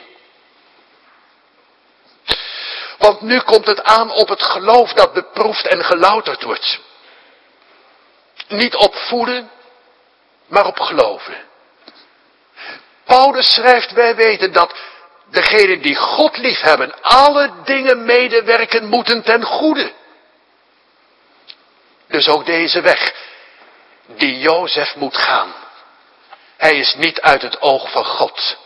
Speaker 2: Want nu komt het aan op het geloof dat beproefd en gelouterd wordt. Niet op voelen, maar op geloven. Paulus schrijft, wij weten dat degenen die God liefhebben, alle dingen medewerken moeten ten goede. Dus ook deze weg, die Jozef moet gaan. Hij is niet uit het oog van God.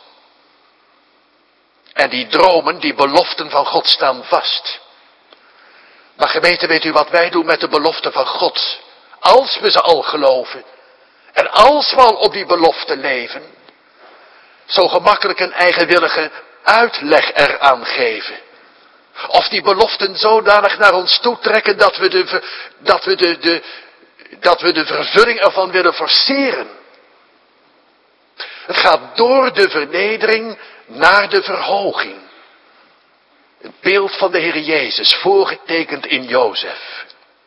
Speaker 2: En die dromen, die beloften van God staan vast. Maar gemeente, weet u wat wij doen met de beloften van God? Als we ze al geloven. En als we al op die belofte leven. Zo gemakkelijk een eigenwillige uitleg eraan geven. Of die beloften zodanig naar ons toe trekken dat we de, dat we de, de, dat we de vervulling ervan willen forceren. Het gaat door de vernedering naar de verhoging. Het beeld van de Heer Jezus, voorgetekend in Jozef.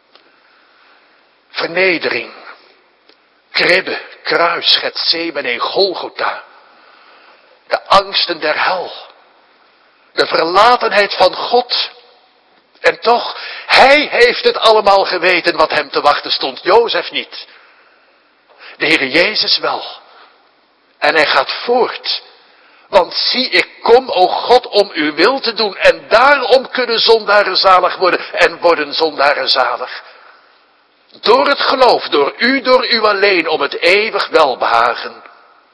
Speaker 2: Vernedering, kribbe, kruis, Getsemane, Golgotha. De angsten der hel. De verlatenheid van God. En toch, hij heeft het allemaal geweten wat hem te wachten stond. Jozef niet. De Heer Jezus wel. En hij gaat voort. Want zie, ik kom, o God, om uw wil te doen. En daarom kunnen zondaren zalig worden. En worden zondaren zalig. Door het geloof, door u, door u alleen, om het eeuwig welbehagen.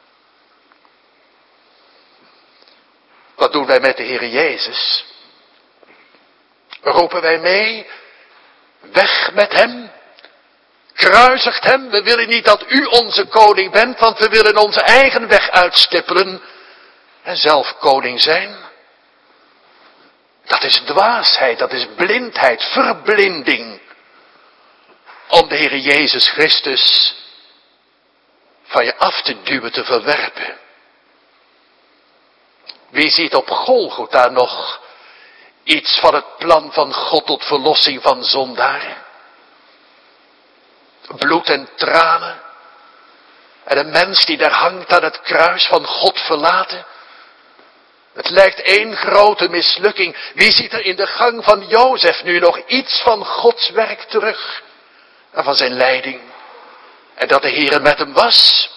Speaker 2: Wat doen wij met de Heer Jezus? Roepen wij mee? Weg met hem? Kruisigt hem? We willen niet dat u onze koning bent, want we willen onze eigen weg uitstippelen en zelf koning zijn. Dat is dwaasheid, dat is blindheid, verblinding. Om de Heer Jezus Christus van je af te duwen, te verwerpen. Wie ziet op Golgotha nog iets van het plan van God tot verlossing van zondaren? Bloed en tranen. En een mens die daar hangt aan het kruis van God verlaten. Het lijkt één grote mislukking. Wie ziet er in de gang van Jozef nu nog iets van Gods werk terug? En van zijn leiding. En dat de Heere met hem was.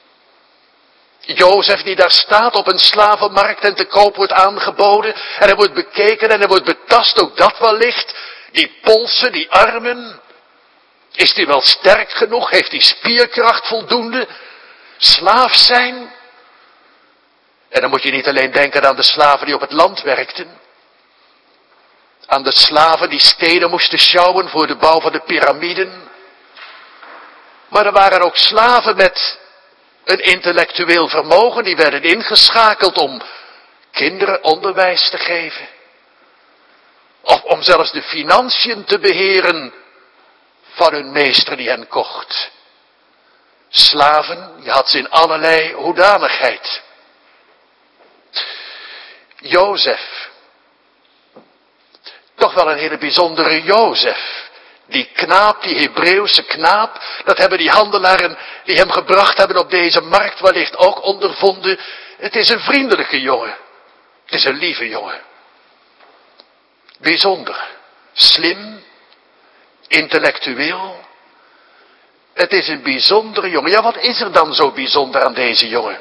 Speaker 2: Jozef die daar staat op een slavenmarkt en te koop wordt aangeboden. En hij wordt bekeken en hij wordt betast, ook dat wellicht. Die polsen, die armen. Is die wel sterk genoeg? Heeft die spierkracht voldoende? Slaaf zijn? En dan moet je niet alleen denken aan de slaven die op het land werkten. Aan de slaven die stenen moesten sjouwen voor de bouw van de piramiden. Maar er waren ook slaven met een intellectueel vermogen, die werden ingeschakeld om kinderen onderwijs te geven. Of om zelfs de financiën te beheren van hun meester die hen kocht. Slaven, je had ze in allerlei hoedanigheid. Jozef. Toch wel een hele bijzondere Jozef. Die knaap, die Hebreeuwse knaap, dat hebben die handelaren die hem gebracht hebben op deze markt wellicht ook ondervonden. Het is een vriendelijke jongen. Het is een lieve jongen. Bijzonder. Slim. Intellectueel. Het is een bijzondere jongen. Ja, wat is er dan zo bijzonder aan deze jongen?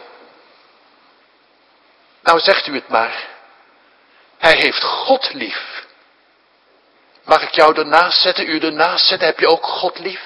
Speaker 2: Nou, zegt u het maar. Hij heeft God lief. Mag ik jou ernaast zetten, u ernaast zetten? Heb je ook God lief?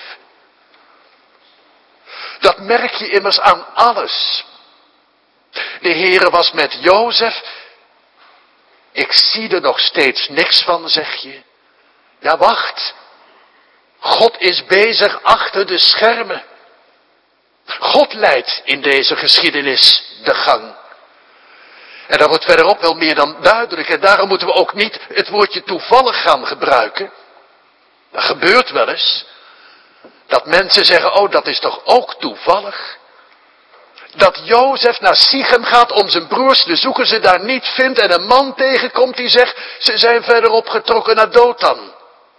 Speaker 2: Dat merk je immers aan alles. De Heere was met Jozef. Ik zie er nog steeds niks van, zeg je. Ja, wacht. God is bezig achter de schermen. God leidt in deze geschiedenis de gang. En dat wordt verderop wel meer dan duidelijk. En daarom moeten we ook niet het woordje toevallig gaan gebruiken. Dat gebeurt wel eens. Dat mensen zeggen, oh, dat is toch ook toevallig. Dat Jozef naar Sichem gaat om zijn broers te zoeken, ze daar niet vindt en een man tegenkomt die zegt, ze zijn verderop getrokken naar Dothan.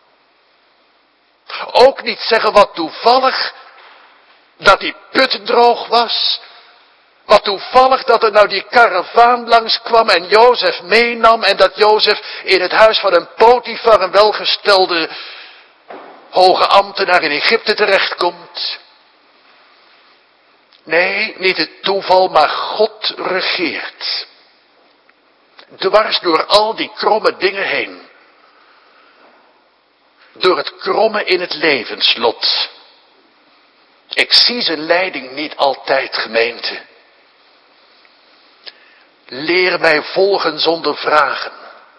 Speaker 2: Ook niet zeggen wat toevallig dat die put droog was. Wat toevallig dat er nou die karavaan langskwam en Jozef meenam en dat Jozef in het huis van een Potifar, een welgestelde hoge ambtenaar in Egypte terechtkomt. Nee, niet het toeval, maar God regeert. Dwars door al die kromme dingen heen. Door het kromme in het levenslot. Ik zie zijn leiding niet altijd, gemeente. Leer mij volgen zonder vragen.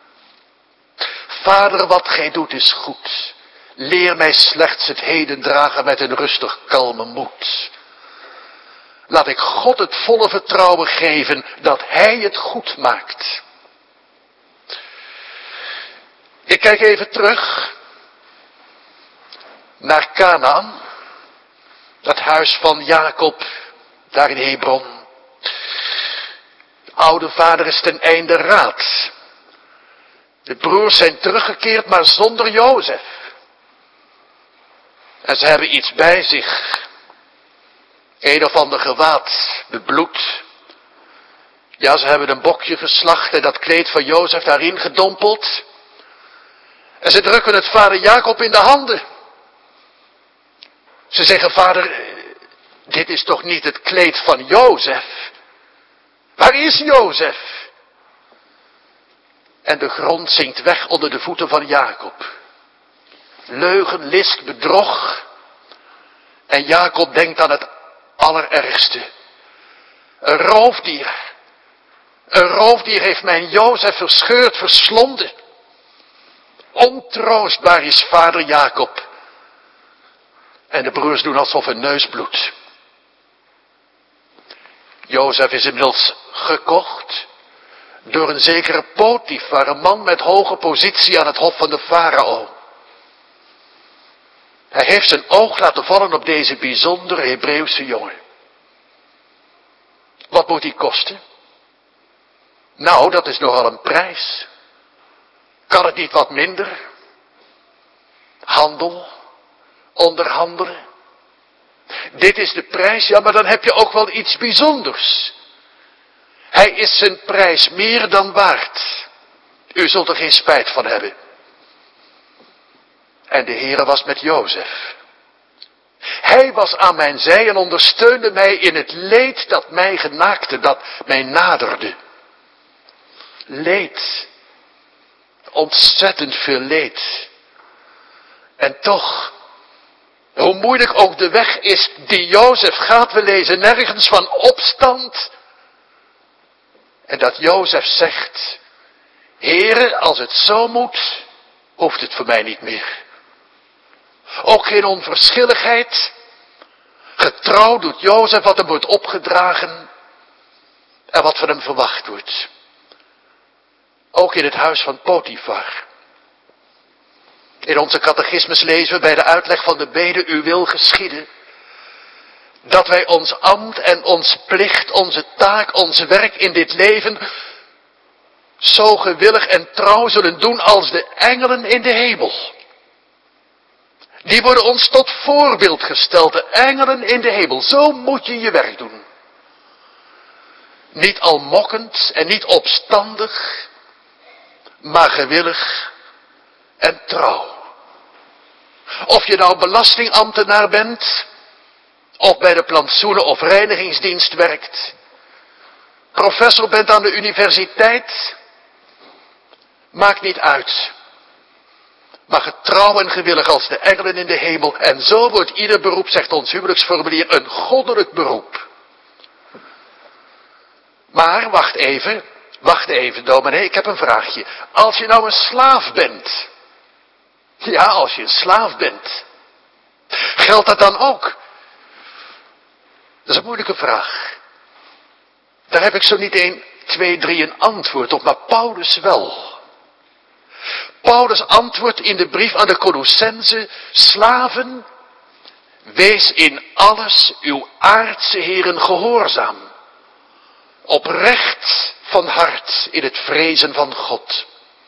Speaker 2: Vader, wat gij doet is goed. Leer mij slechts het heden dragen met een rustig kalme moed. Laat ik God het volle vertrouwen geven dat hij het goed maakt. Ik kijk even terug naar Kanaan. Dat huis van Jacob, daar in Hebron. De oude vader is ten einde raad. De broers zijn teruggekeerd, maar zonder Jozef. En ze hebben iets bij zich. Een of ander gewaad, bebloed. Ja, ze hebben een bokje geslacht en dat kleed van Jozef daarin gedompeld. En ze drukken het vader Jacob in de handen. Ze zeggen, vader, dit is toch niet het kleed van Jozef? Waar is Jozef? En de grond zinkt weg onder de voeten van Jacob. Leugen, list, bedrog. En Jacob denkt aan het allerergste. Een roofdier. Een roofdier heeft mijn Jozef verscheurd, verslonden. Ontroostbaar is vader Jacob. En de broers doen alsof hun neus bloedt. Jozef is inmiddels gekocht door een zekere Potifar, een man met hoge positie aan het hof van de farao. Hij heeft zijn oog laten vallen op deze bijzondere Hebreeuwse jongen. Wat moet die kosten? Nou, dat is nogal een prijs. Kan het niet wat minder? Handel, onderhandelen. Dit is de prijs, ja, maar dan heb je ook wel iets bijzonders. Hij is zijn prijs meer dan waard. U zult er geen spijt van hebben. En de Heere was met Jozef. Hij was aan mijn zij en ondersteunde mij in het leed dat mij genaakte, dat mij naderde. Leed. Ontzettend veel leed. En toch, hoe moeilijk ook de weg is die Jozef gaat, we lezen nergens van opstand. En dat Jozef zegt, Heere, als het zo moet, hoeft het voor mij niet meer. Ook geen onverschilligheid. Getrouw doet Jozef wat hem wordt opgedragen en wat van hem verwacht wordt. Ook in het huis van Potifar. In onze catechismus lezen we bij de uitleg van de bede, uw wil geschieden, dat wij ons ambt en ons plicht, onze taak, ons werk in dit leven zo gewillig en trouw zullen doen als de engelen in de hemel. Die worden ons tot voorbeeld gesteld, de engelen in de hemel. Zo moet je je werk doen. Niet al mokkend en niet opstandig, maar gewillig en trouw. Of je nou belastingambtenaar bent, of bij de plantsoenen of reinigingsdienst werkt, professor bent aan de universiteit, maakt niet uit. Maar getrouw en gewillig als de engelen in de hemel. En zo wordt ieder beroep, zegt ons huwelijksformulier, een goddelijk beroep. Maar, wacht even, wacht even dominee, ik heb een vraagje. Als je nou een slaaf bent, ja, als je een slaaf bent, geldt dat dan ook? Dat is een moeilijke vraag. Daar heb ik zo niet één, twee, drie een antwoord op, maar Paulus wel. Paulus antwoordt in de brief aan de Colossenzen, slaven, wees in alles uw aardse heren gehoorzaam, oprecht van hart in het vrezen van God.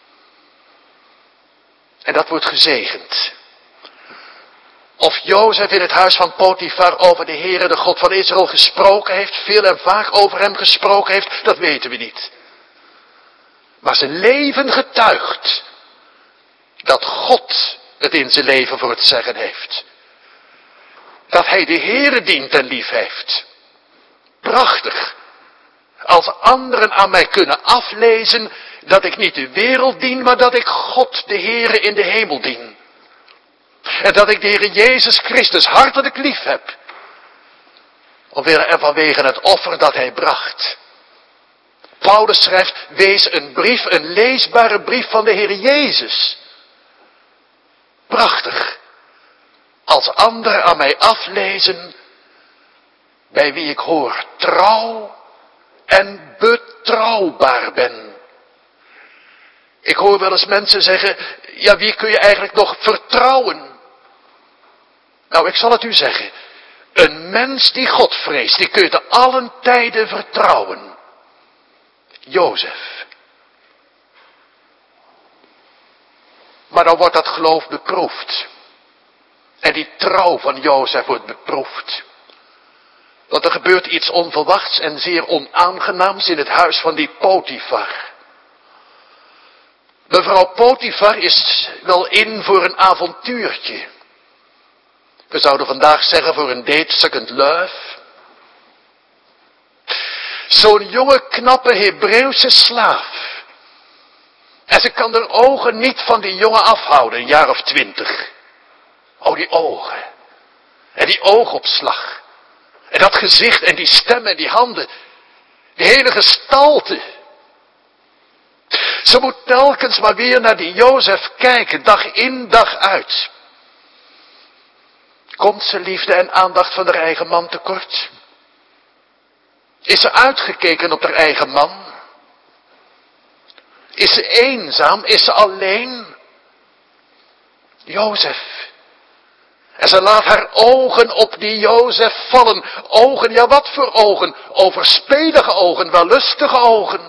Speaker 2: En dat wordt gezegend. Of Jozef in het huis van Potifar over de Heere, de God van Israël, gesproken heeft, veel en vaak over hem gesproken heeft, dat weten we niet. Maar zijn leven getuigt dat God het in zijn leven voor het zeggen heeft. Dat hij de Heere dient en lief heeft. Prachtig. Als anderen aan mij kunnen aflezen dat ik niet de wereld dien, maar dat ik God, de Heere in de hemel dien. En dat ik de Heere Jezus Christus hartelijk lief heb. Omwille en vanwege het offer dat hij bracht. Paulus schrijft, wees een brief, een leesbare brief van de Heere Jezus. Prachtig. Als anderen aan mij aflezen, bij wie ik hoor trouw en betrouwbaar ben. Ik hoor wel eens mensen zeggen, ja, wie kun je eigenlijk nog vertrouwen? Nou, ik zal het u zeggen. Een mens die God vreest, die kun je te allen tijden vertrouwen. Jozef. Maar dan wordt dat geloof beproefd. En die trouw van Jozef wordt beproefd. Want er gebeurt iets onverwachts en zeer onaangenaams in het huis van die Potifar. Mevrouw Potifar is wel in voor een avontuurtje. We zouden vandaag zeggen voor een date second love. Zo'n jonge, knappe Hebreeuwse slaaf. En ze kan haar ogen niet van die jongen afhouden, een jaar of twintig. Oh, die ogen. En die oogopslag. En dat gezicht en die stem en die handen. Die hele gestalte. Ze moet telkens maar weer naar die Jozef kijken, dag in, dag uit. Komt ze liefde en aandacht van haar eigen man tekort? Is ze uitgekeken op haar eigen man? Is ze eenzaam? Is ze alleen? Jozef. En ze laat haar ogen op die Jozef vallen. Ogen, ja wat voor ogen? Overspelige ogen, wellustige ogen.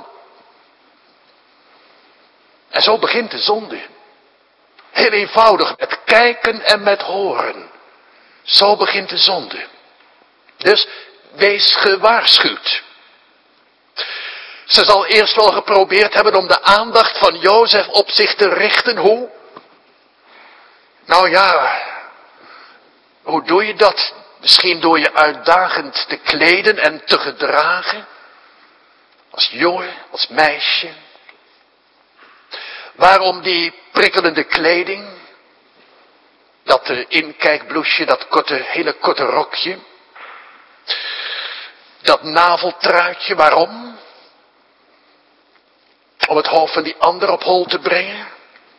Speaker 2: En zo begint de zonde. Heel eenvoudig, met kijken en met horen. Zo begint de zonde. Dus wees gewaarschuwd. Ze zal eerst wel geprobeerd hebben om de aandacht van Jozef op zich te richten. Hoe? Nou ja, hoe doe je dat? Misschien door je uitdagend te kleden en te gedragen. Als jongen, als meisje. Waarom die prikkelende kleding? Dat inkijkbloesje, dat korte, hele korte rokje. Dat naveltruitje, waarom? Om het hoofd van die ander op hol te brengen?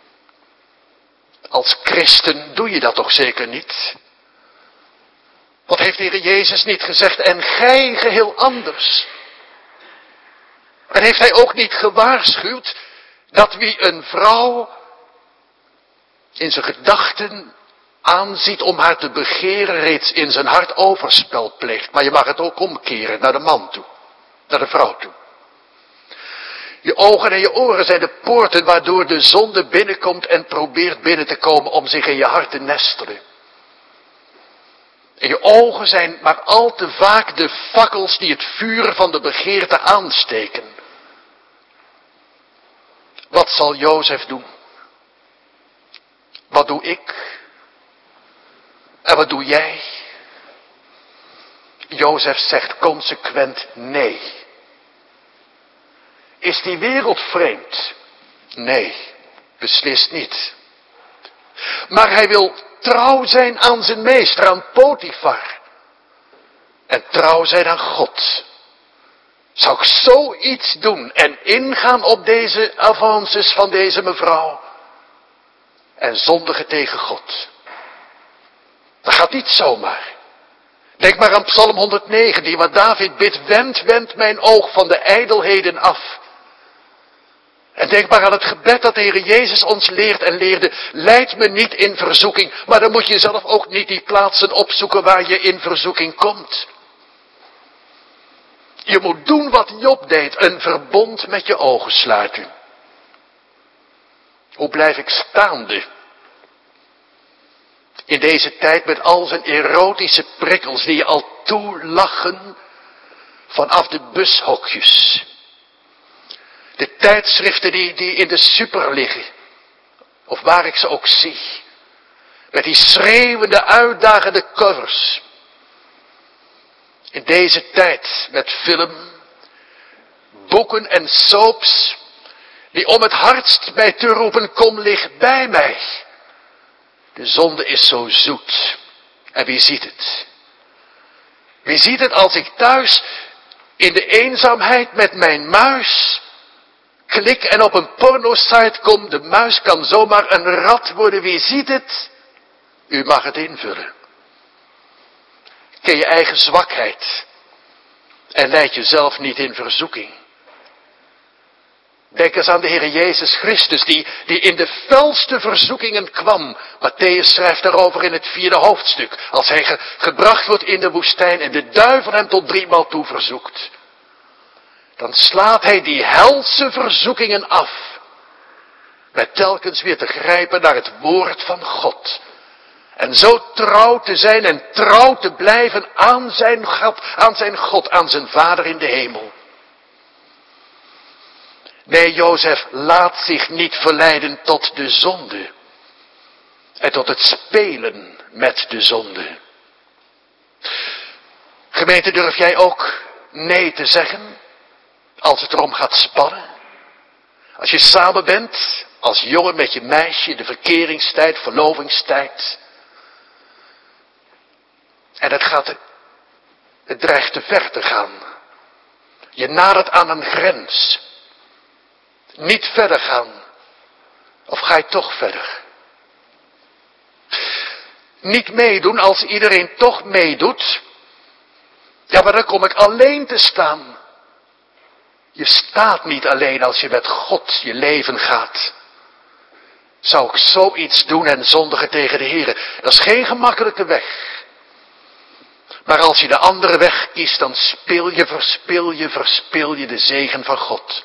Speaker 2: Als christen doe je dat toch zeker niet? Wat heeft de Heer Jezus niet gezegd? En gij geheel anders. En heeft hij ook niet gewaarschuwd dat wie een vrouw in zijn gedachten aanziet om haar te begeren, reeds in zijn hart overspel pleegt. Maar je mag het ook omkeren naar de man toe, naar de vrouw toe. Je ogen en je oren zijn de poorten waardoor de zonde binnenkomt en probeert binnen te komen om zich in je hart te nestelen. En je ogen zijn maar al te vaak de fakkels die het vuur van de begeerte aansteken. Wat zal Jozef doen? Wat doe ik? En wat doe jij? Jozef zegt consequent nee. Is die wereld vreemd? Nee, beslist niet. Maar hij wil trouw zijn aan zijn meester, aan Potifar. En trouw zijn aan God. Zou ik zoiets doen en ingaan op deze avances van deze mevrouw? En zondigen tegen God. Dat gaat niet zomaar. Denk maar aan Psalm honderdnegen, waar David bidt, wend, wend mijn oog van de ijdelheden af. En denk maar aan het gebed dat de Heer Jezus ons leert en leerde, leid me niet in verzoeking, maar dan moet je zelf ook niet die plaatsen opzoeken waar je in verzoeking komt. Je moet doen wat Job deed, een verbond met je ogen sluiten. Hoe blijf ik staande? In deze tijd met al zijn erotische prikkels die je al toelachen vanaf de bushokjes. De tijdschriften die, die in de super liggen. Of waar ik ze ook zie. Met die schreeuwende, uitdagende covers. In deze tijd met film, boeken en soaps. Die om het hardst mij te roepen, kom ligt bij mij. De zonde is zo zoet. En wie ziet het? Wie ziet het als ik thuis in de eenzaamheid met mijn muis klik en op een pornosite kom. De muis kan zomaar een rat worden. Wie ziet het? U mag het invullen. Ken je eigen zwakheid. En leid jezelf niet in verzoeking. Denk eens aan de Heer Jezus Christus, die, die in de felste verzoekingen kwam. Matthäus schrijft daarover in het vierde hoofdstuk. Als hij ge, gebracht wordt in de woestijn en de duivel hem tot driemaal toe verzoekt. Dan slaat hij die helse verzoekingen af. Met telkens weer te grijpen naar het woord van God. En zo trouw te zijn en trouw te blijven aan zijn God, aan zijn God, aan zijn Vader in de hemel. Nee, Jozef laat zich niet verleiden tot de zonde. En tot het spelen met de zonde. Gemeente, durf jij ook nee te zeggen? Als het erom gaat spannen. Als je samen bent, als jongen met je meisje, de verkeringstijd, verlovingstijd. En het gaat, het dreigt te ver te gaan. Je nadert aan een grens. Niet verder gaan. Of ga je toch verder? Niet meedoen als iedereen toch meedoet. Ja, maar dan kom ik alleen te staan. Je staat niet alleen als je met God je leven gaat. Zou ik zoiets doen en zondigen tegen de Heer? Dat is geen gemakkelijke weg. Maar als je de andere weg kiest, dan speel je, verspil je, verspil je de zegen van God.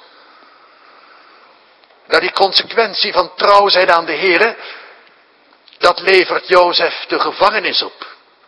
Speaker 2: Nou, die consequentie van trouw zijn aan de Heer, dat levert Jozef de gevangenis op.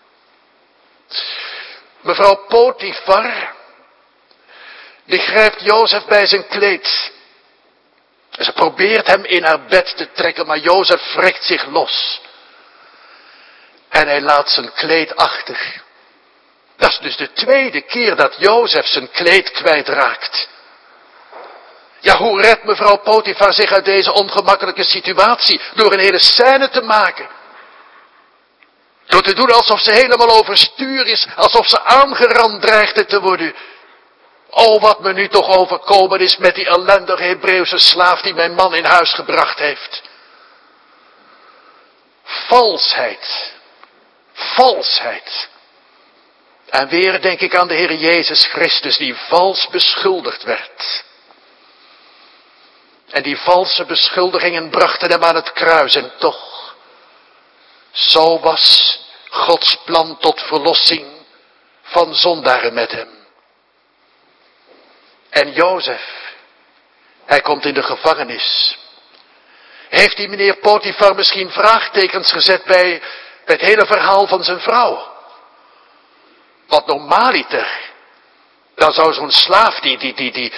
Speaker 2: Mevrouw Potifar, die grijpt Jozef bij zijn kleed. En ze probeert hem in haar bed te trekken, maar Jozef wrikt zich los. En hij laat zijn kleed achter. Dat is dus de tweede keer dat Jozef zijn kleed kwijtraakt. Ja, hoe redt mevrouw Potifar zich uit deze ongemakkelijke situatie? Door een hele scène te maken. Door te doen alsof ze helemaal overstuur is, alsof ze aangerand dreigde te worden. Oh, wat me nu toch overkomen is met die ellendige Hebreeuwse slaaf die mijn man in huis gebracht heeft. Valsheid. Valsheid. En weer denk ik aan de Heer Jezus Christus die vals beschuldigd werd. En die valse beschuldigingen brachten hem aan het kruis en toch, Zo was Gods plan tot verlossing van zondaren met hem. En Jozef, hij komt in de gevangenis. Heeft die meneer Potifar misschien vraagtekens gezet bij het hele verhaal van zijn vrouw? Want normaliter, dan zou zo'n slaaf die, die, die, die,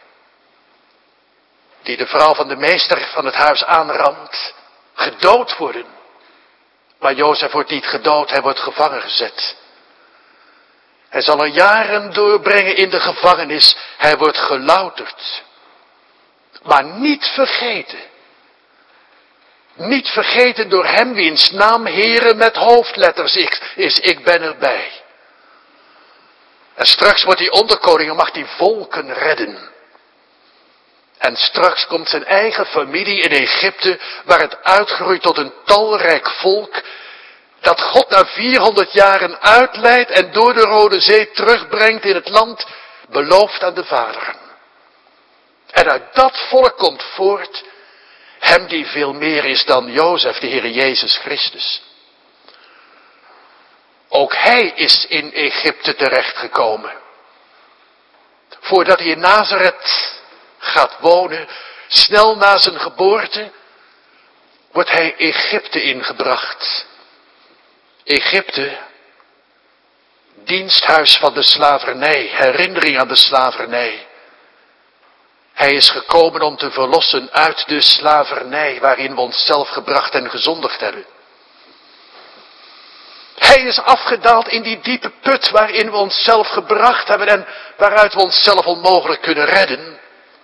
Speaker 2: die de vrouw van de meester van het huis aanramt, gedood worden. Maar Jozef wordt niet gedood, hij wordt gevangen gezet. Hij zal er jaren doorbrengen in de gevangenis, hij wordt gelouterd. Maar niet vergeten. Niet vergeten door hem wiens naam Heere met hoofdletters is, ik ben erbij. En straks wordt die onderkoning en mag die volken redden. En straks komt zijn eigen familie in Egypte, waar het uitgroeit tot een talrijk volk, dat God na vierhonderd jaren uitleidt en door de Rode Zee terugbrengt in het land, beloofd aan de vaderen. En uit dat volk komt voort hem die veel meer is dan Jozef, de Heere Jezus Christus. Ook hij is in Egypte terechtgekomen. Voordat hij in Nazareth gaat wonen, snel na zijn geboorte, wordt hij Egypte ingebracht. Egypte, diensthuis van de slavernij, herinnering aan de slavernij. Hij is gekomen om te verlossen uit de slavernij waarin we onszelf gebracht en gezondigd hebben. Hij is afgedaald in die diepe put waarin we onszelf gebracht hebben en waaruit we onszelf onmogelijk kunnen redden.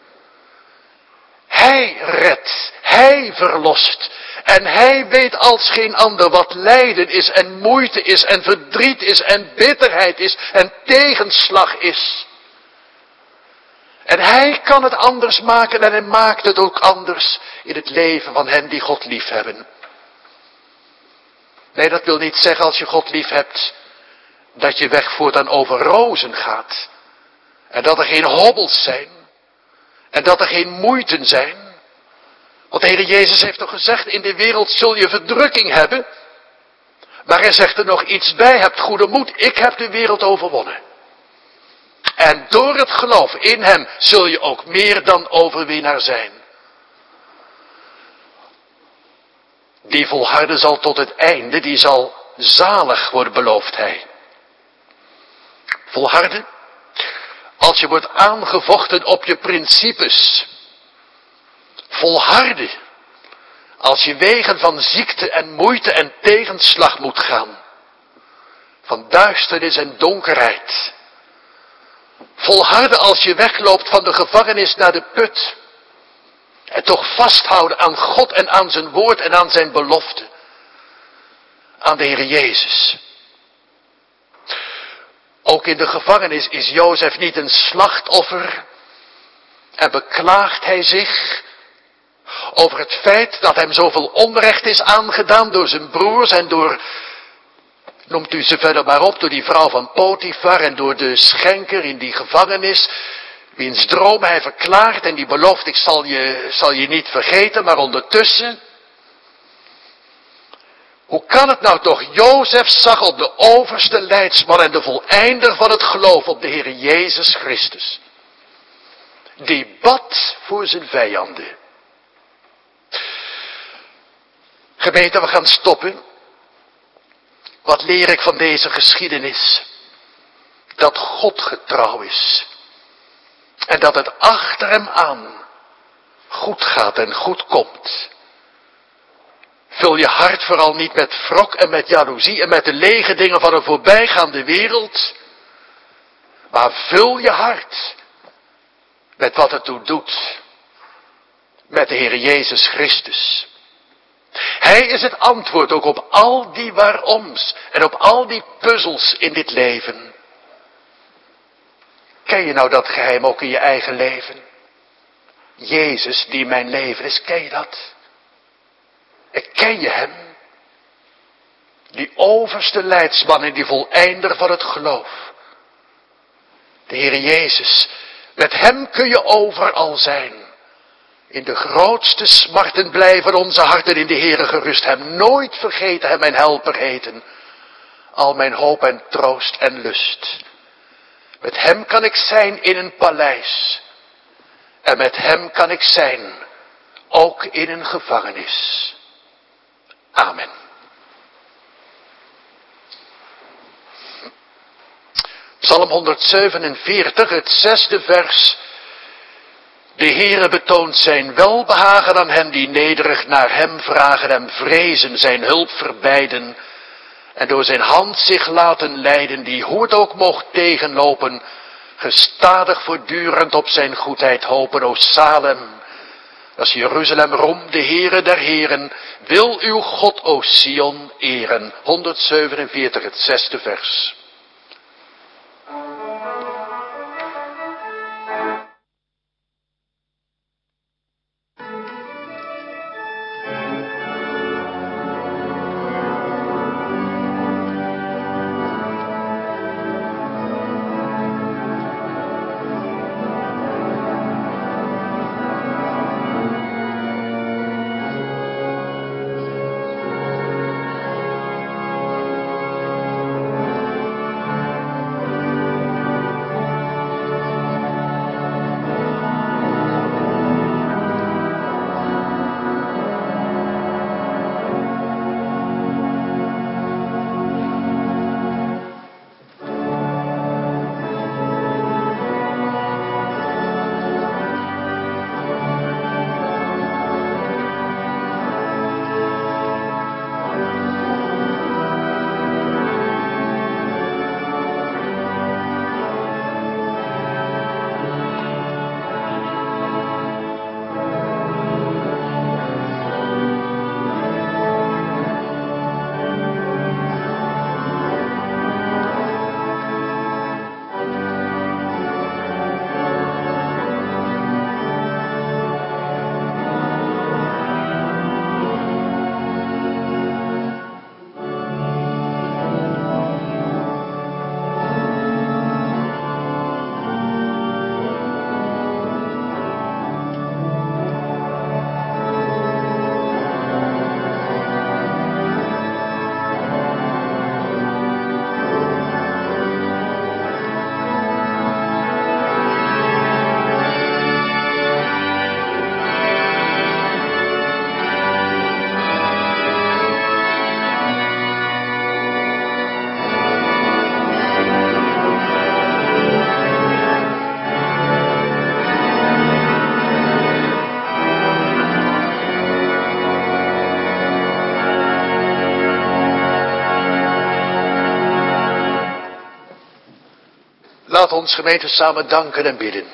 Speaker 2: Hij redt, hij verlost en hij weet als geen ander wat lijden is en moeite is en verdriet is en bitterheid is en tegenslag is. En hij kan het anders maken en hij maakt het ook anders in het leven van hen die God lief hebben. Nee, dat wil niet zeggen als je God lief hebt, dat je weg voortaan over rozen gaat. En dat er geen hobbels zijn. En dat er geen moeiten zijn. Want de Heer Jezus heeft toch gezegd, in de wereld zul je verdrukking hebben. Maar hij zegt er nog iets bij, hebt goede moed, ik heb de wereld overwonnen. En door het geloof in hem zul je ook meer dan overwinnaar zijn. Die volharden zal tot het einde, die zal zalig worden, belooft hij. Volharden, als je wordt aangevochten op je principes. Volharden, als je wegen van ziekte en moeite en tegenslag moet gaan. Van duisternis en donkerheid. Volharden als je wegloopt van de gevangenis naar de put. En toch vasthouden aan God en aan zijn woord en aan zijn belofte. Aan de Heer Jezus. Ook in de gevangenis is Jozef niet een slachtoffer. En beklaagt hij zich over het feit dat hem zoveel onrecht is aangedaan door zijn broers en door, noemt u ze verder maar op, door die vrouw van Potifar en door de schenker in die gevangenis, wiens droom hij verklaart en die belooft, ik zal je, zal je niet vergeten, maar ondertussen. Hoe kan het nou toch? Jozef zag op de overste leidsman en de voleinder van het geloof op de Heer Jezus Christus. Die bad voor zijn vijanden. Gemeente, we gaan stoppen. Wat leer ik van deze geschiedenis? Dat God getrouw is. En dat het achter hem aan goed gaat en goed komt. Vul je hart vooral niet met wrok en met jaloezie en met de lege dingen van een voorbijgaande wereld. Maar vul je hart met wat het toe doet. Met de Heer Jezus Christus. Hij is het antwoord ook op al die waaroms en op al die puzzels in dit leven. Ken je nou dat geheim ook in je eigen leven? Jezus die mijn leven is, ken je dat? En ken je hem? Die overste leidsman en die voleinder van het geloof. De Heer Jezus, met hem kun je overal zijn. In de grootste smarten blijven onze harten in de Heere gerust. Hem nooit vergeten, hem mijn helper heten. Al mijn hoop en troost en lust. Met hem kan ik zijn in een paleis. En met hem kan ik zijn, ook in een gevangenis. Amen. Psalm honderdzevenenveertig, het zesde vers. De Heere betoont zijn welbehagen aan hen die nederig naar hem vragen, hem vrezen, zijn hulp verbijden. En door zijn hand zich laten leiden, die hoe het ook mocht tegenlopen, gestadig voortdurend op zijn goedheid hopen. O Salem, als Jeruzalem roemt de Heere der Heren, wil uw God, o Sion, eren. honderdzevenenveertig, het zesde vers. Laat ons gemeente samen danken en bidden.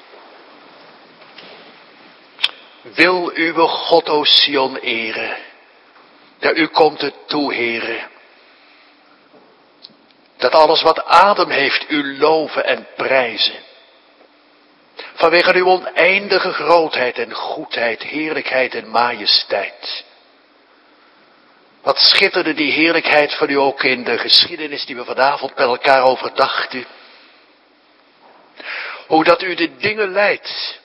Speaker 2: Wil uw God, o Sion, eren. Ja, u komt het toe, Heere. Dat alles wat adem heeft, u loven en prijzen. Vanwege uw oneindige grootheid en goedheid, heerlijkheid en majesteit. Wat schitterde die heerlijkheid van u ook in de geschiedenis die we vanavond met elkaar overdachten. Hoe dat u de dingen leidt.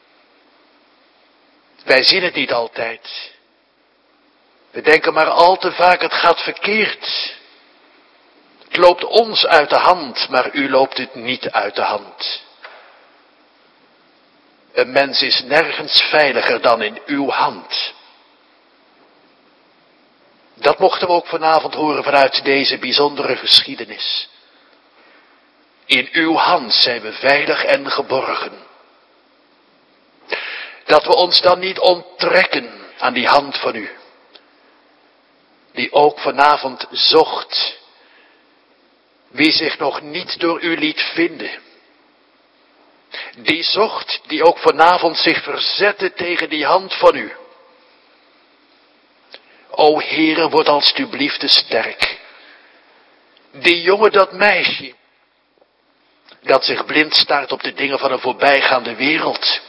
Speaker 2: Wij zien het niet altijd. We denken maar al te vaak het gaat verkeerd. Het loopt ons uit de hand, maar u loopt het niet uit de hand. Een mens is nergens veiliger dan in uw hand. Dat mochten we ook vanavond horen vanuit deze bijzondere geschiedenis. In uw hand zijn we veilig en geborgen. Dat we ons dan niet onttrekken aan die hand van u. Die ook vanavond zocht. Wie zich nog niet door u liet vinden. Die zocht, die ook vanavond zich verzette tegen die hand van u. O Heere, word alstublieft sterk. Die jongen, dat meisje. Dat zich blind staart op de dingen van een voorbijgaande wereld.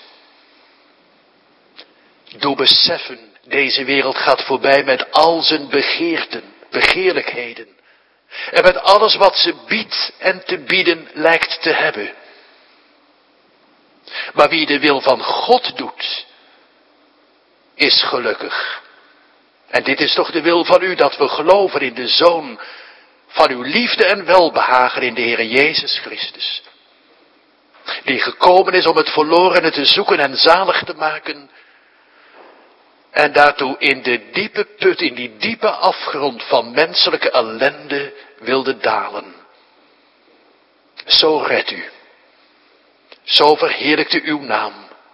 Speaker 2: Doe beseffen, deze wereld gaat voorbij met al zijn begeerten, begeerlijkheden. En met alles wat ze biedt en te bieden lijkt te hebben. Maar wie de wil van God doet, is gelukkig. En dit is toch de wil van u, dat we geloven in de Zoon van uw liefde en welbehagen in de Heer Jezus Christus. Die gekomen is om het verlorene te zoeken en zalig te maken. En daartoe in de diepe put, in die diepe afgrond van menselijke ellende wilde dalen. Zo redt u. Zo verheerlijkt u uw naam.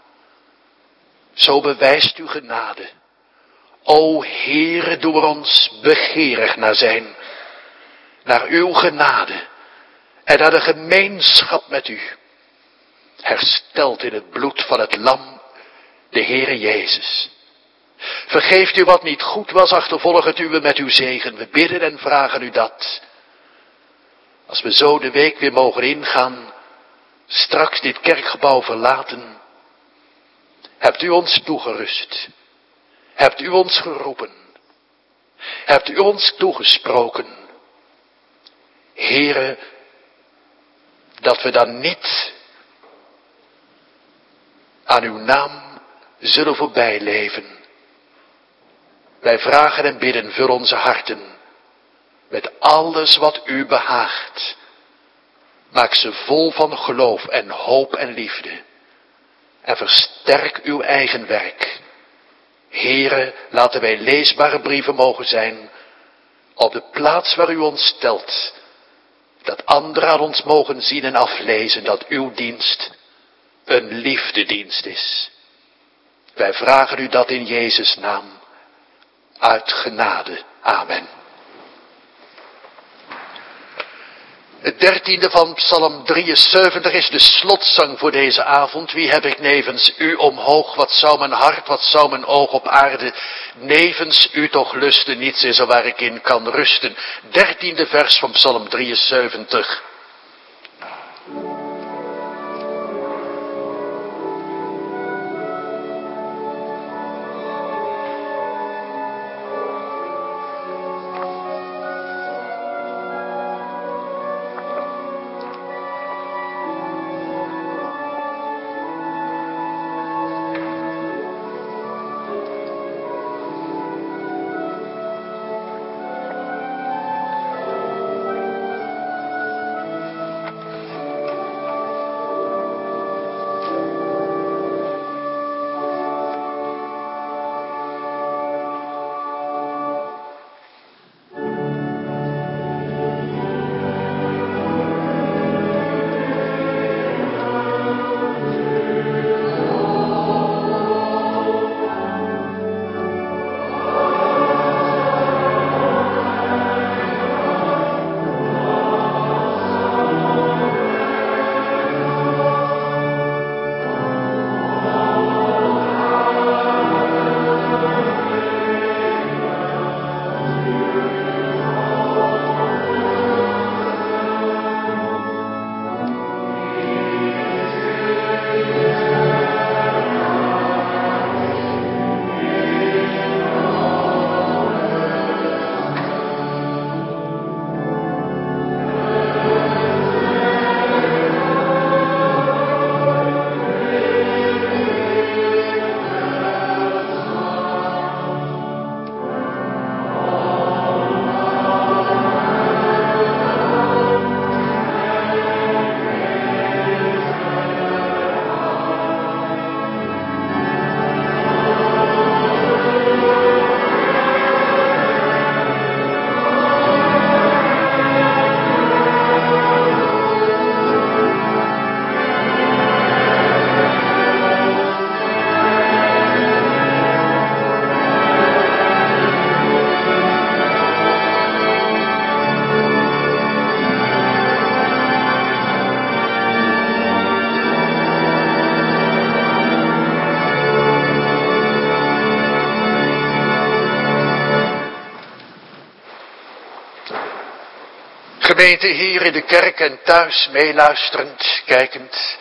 Speaker 2: Zo bewijst u genade. O Heere, doe er ons begeerig naar zijn. Naar uw genade. En naar de gemeenschap met u. Hersteld in het bloed van het lam, de Heere Jezus. Vergeeft u wat niet goed was, achtervolg het uwe met uw zegen. We bidden en vragen u dat. Als we zo de week weer mogen ingaan, straks dit kerkgebouw verlaten, hebt u ons toegerust. Hebt u ons geroepen. Hebt u ons toegesproken. Heere, dat we dan niet aan uw naam zullen voorbij leven. Wij vragen en bidden, vul onze harten met alles wat u behaagt. Maak ze vol van geloof en hoop en liefde. En versterk uw eigen werk. Heere, laten wij leesbare brieven mogen zijn op de plaats waar u ons stelt. Dat anderen aan ons mogen zien en aflezen dat uw dienst een liefdedienst is. Wij vragen u dat in Jezus' naam. Uit genade. Amen. Het dertiende van Psalm drieënzeventig is de slotzang voor deze avond. Wie heb ik nevens u omhoog? Wat zou mijn hart, wat zou mijn oog op aarde nevens u toch lusten? Niets is er waar ik in kan rusten. Dertiende vers van Psalm drieënzeventig. Gemeente hier in de kerk en thuis meeluisterend, kijkend.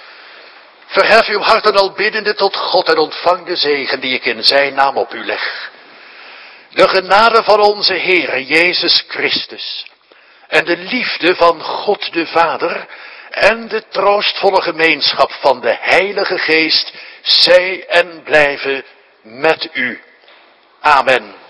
Speaker 2: Verhef uw harten al biddende tot God en ontvang de zegen die ik in zijn naam op u leg. De genade van onze Heere Jezus Christus en de liefde van God de Vader en de troostvolle gemeenschap van de Heilige Geest zij en blijven met u. Amen.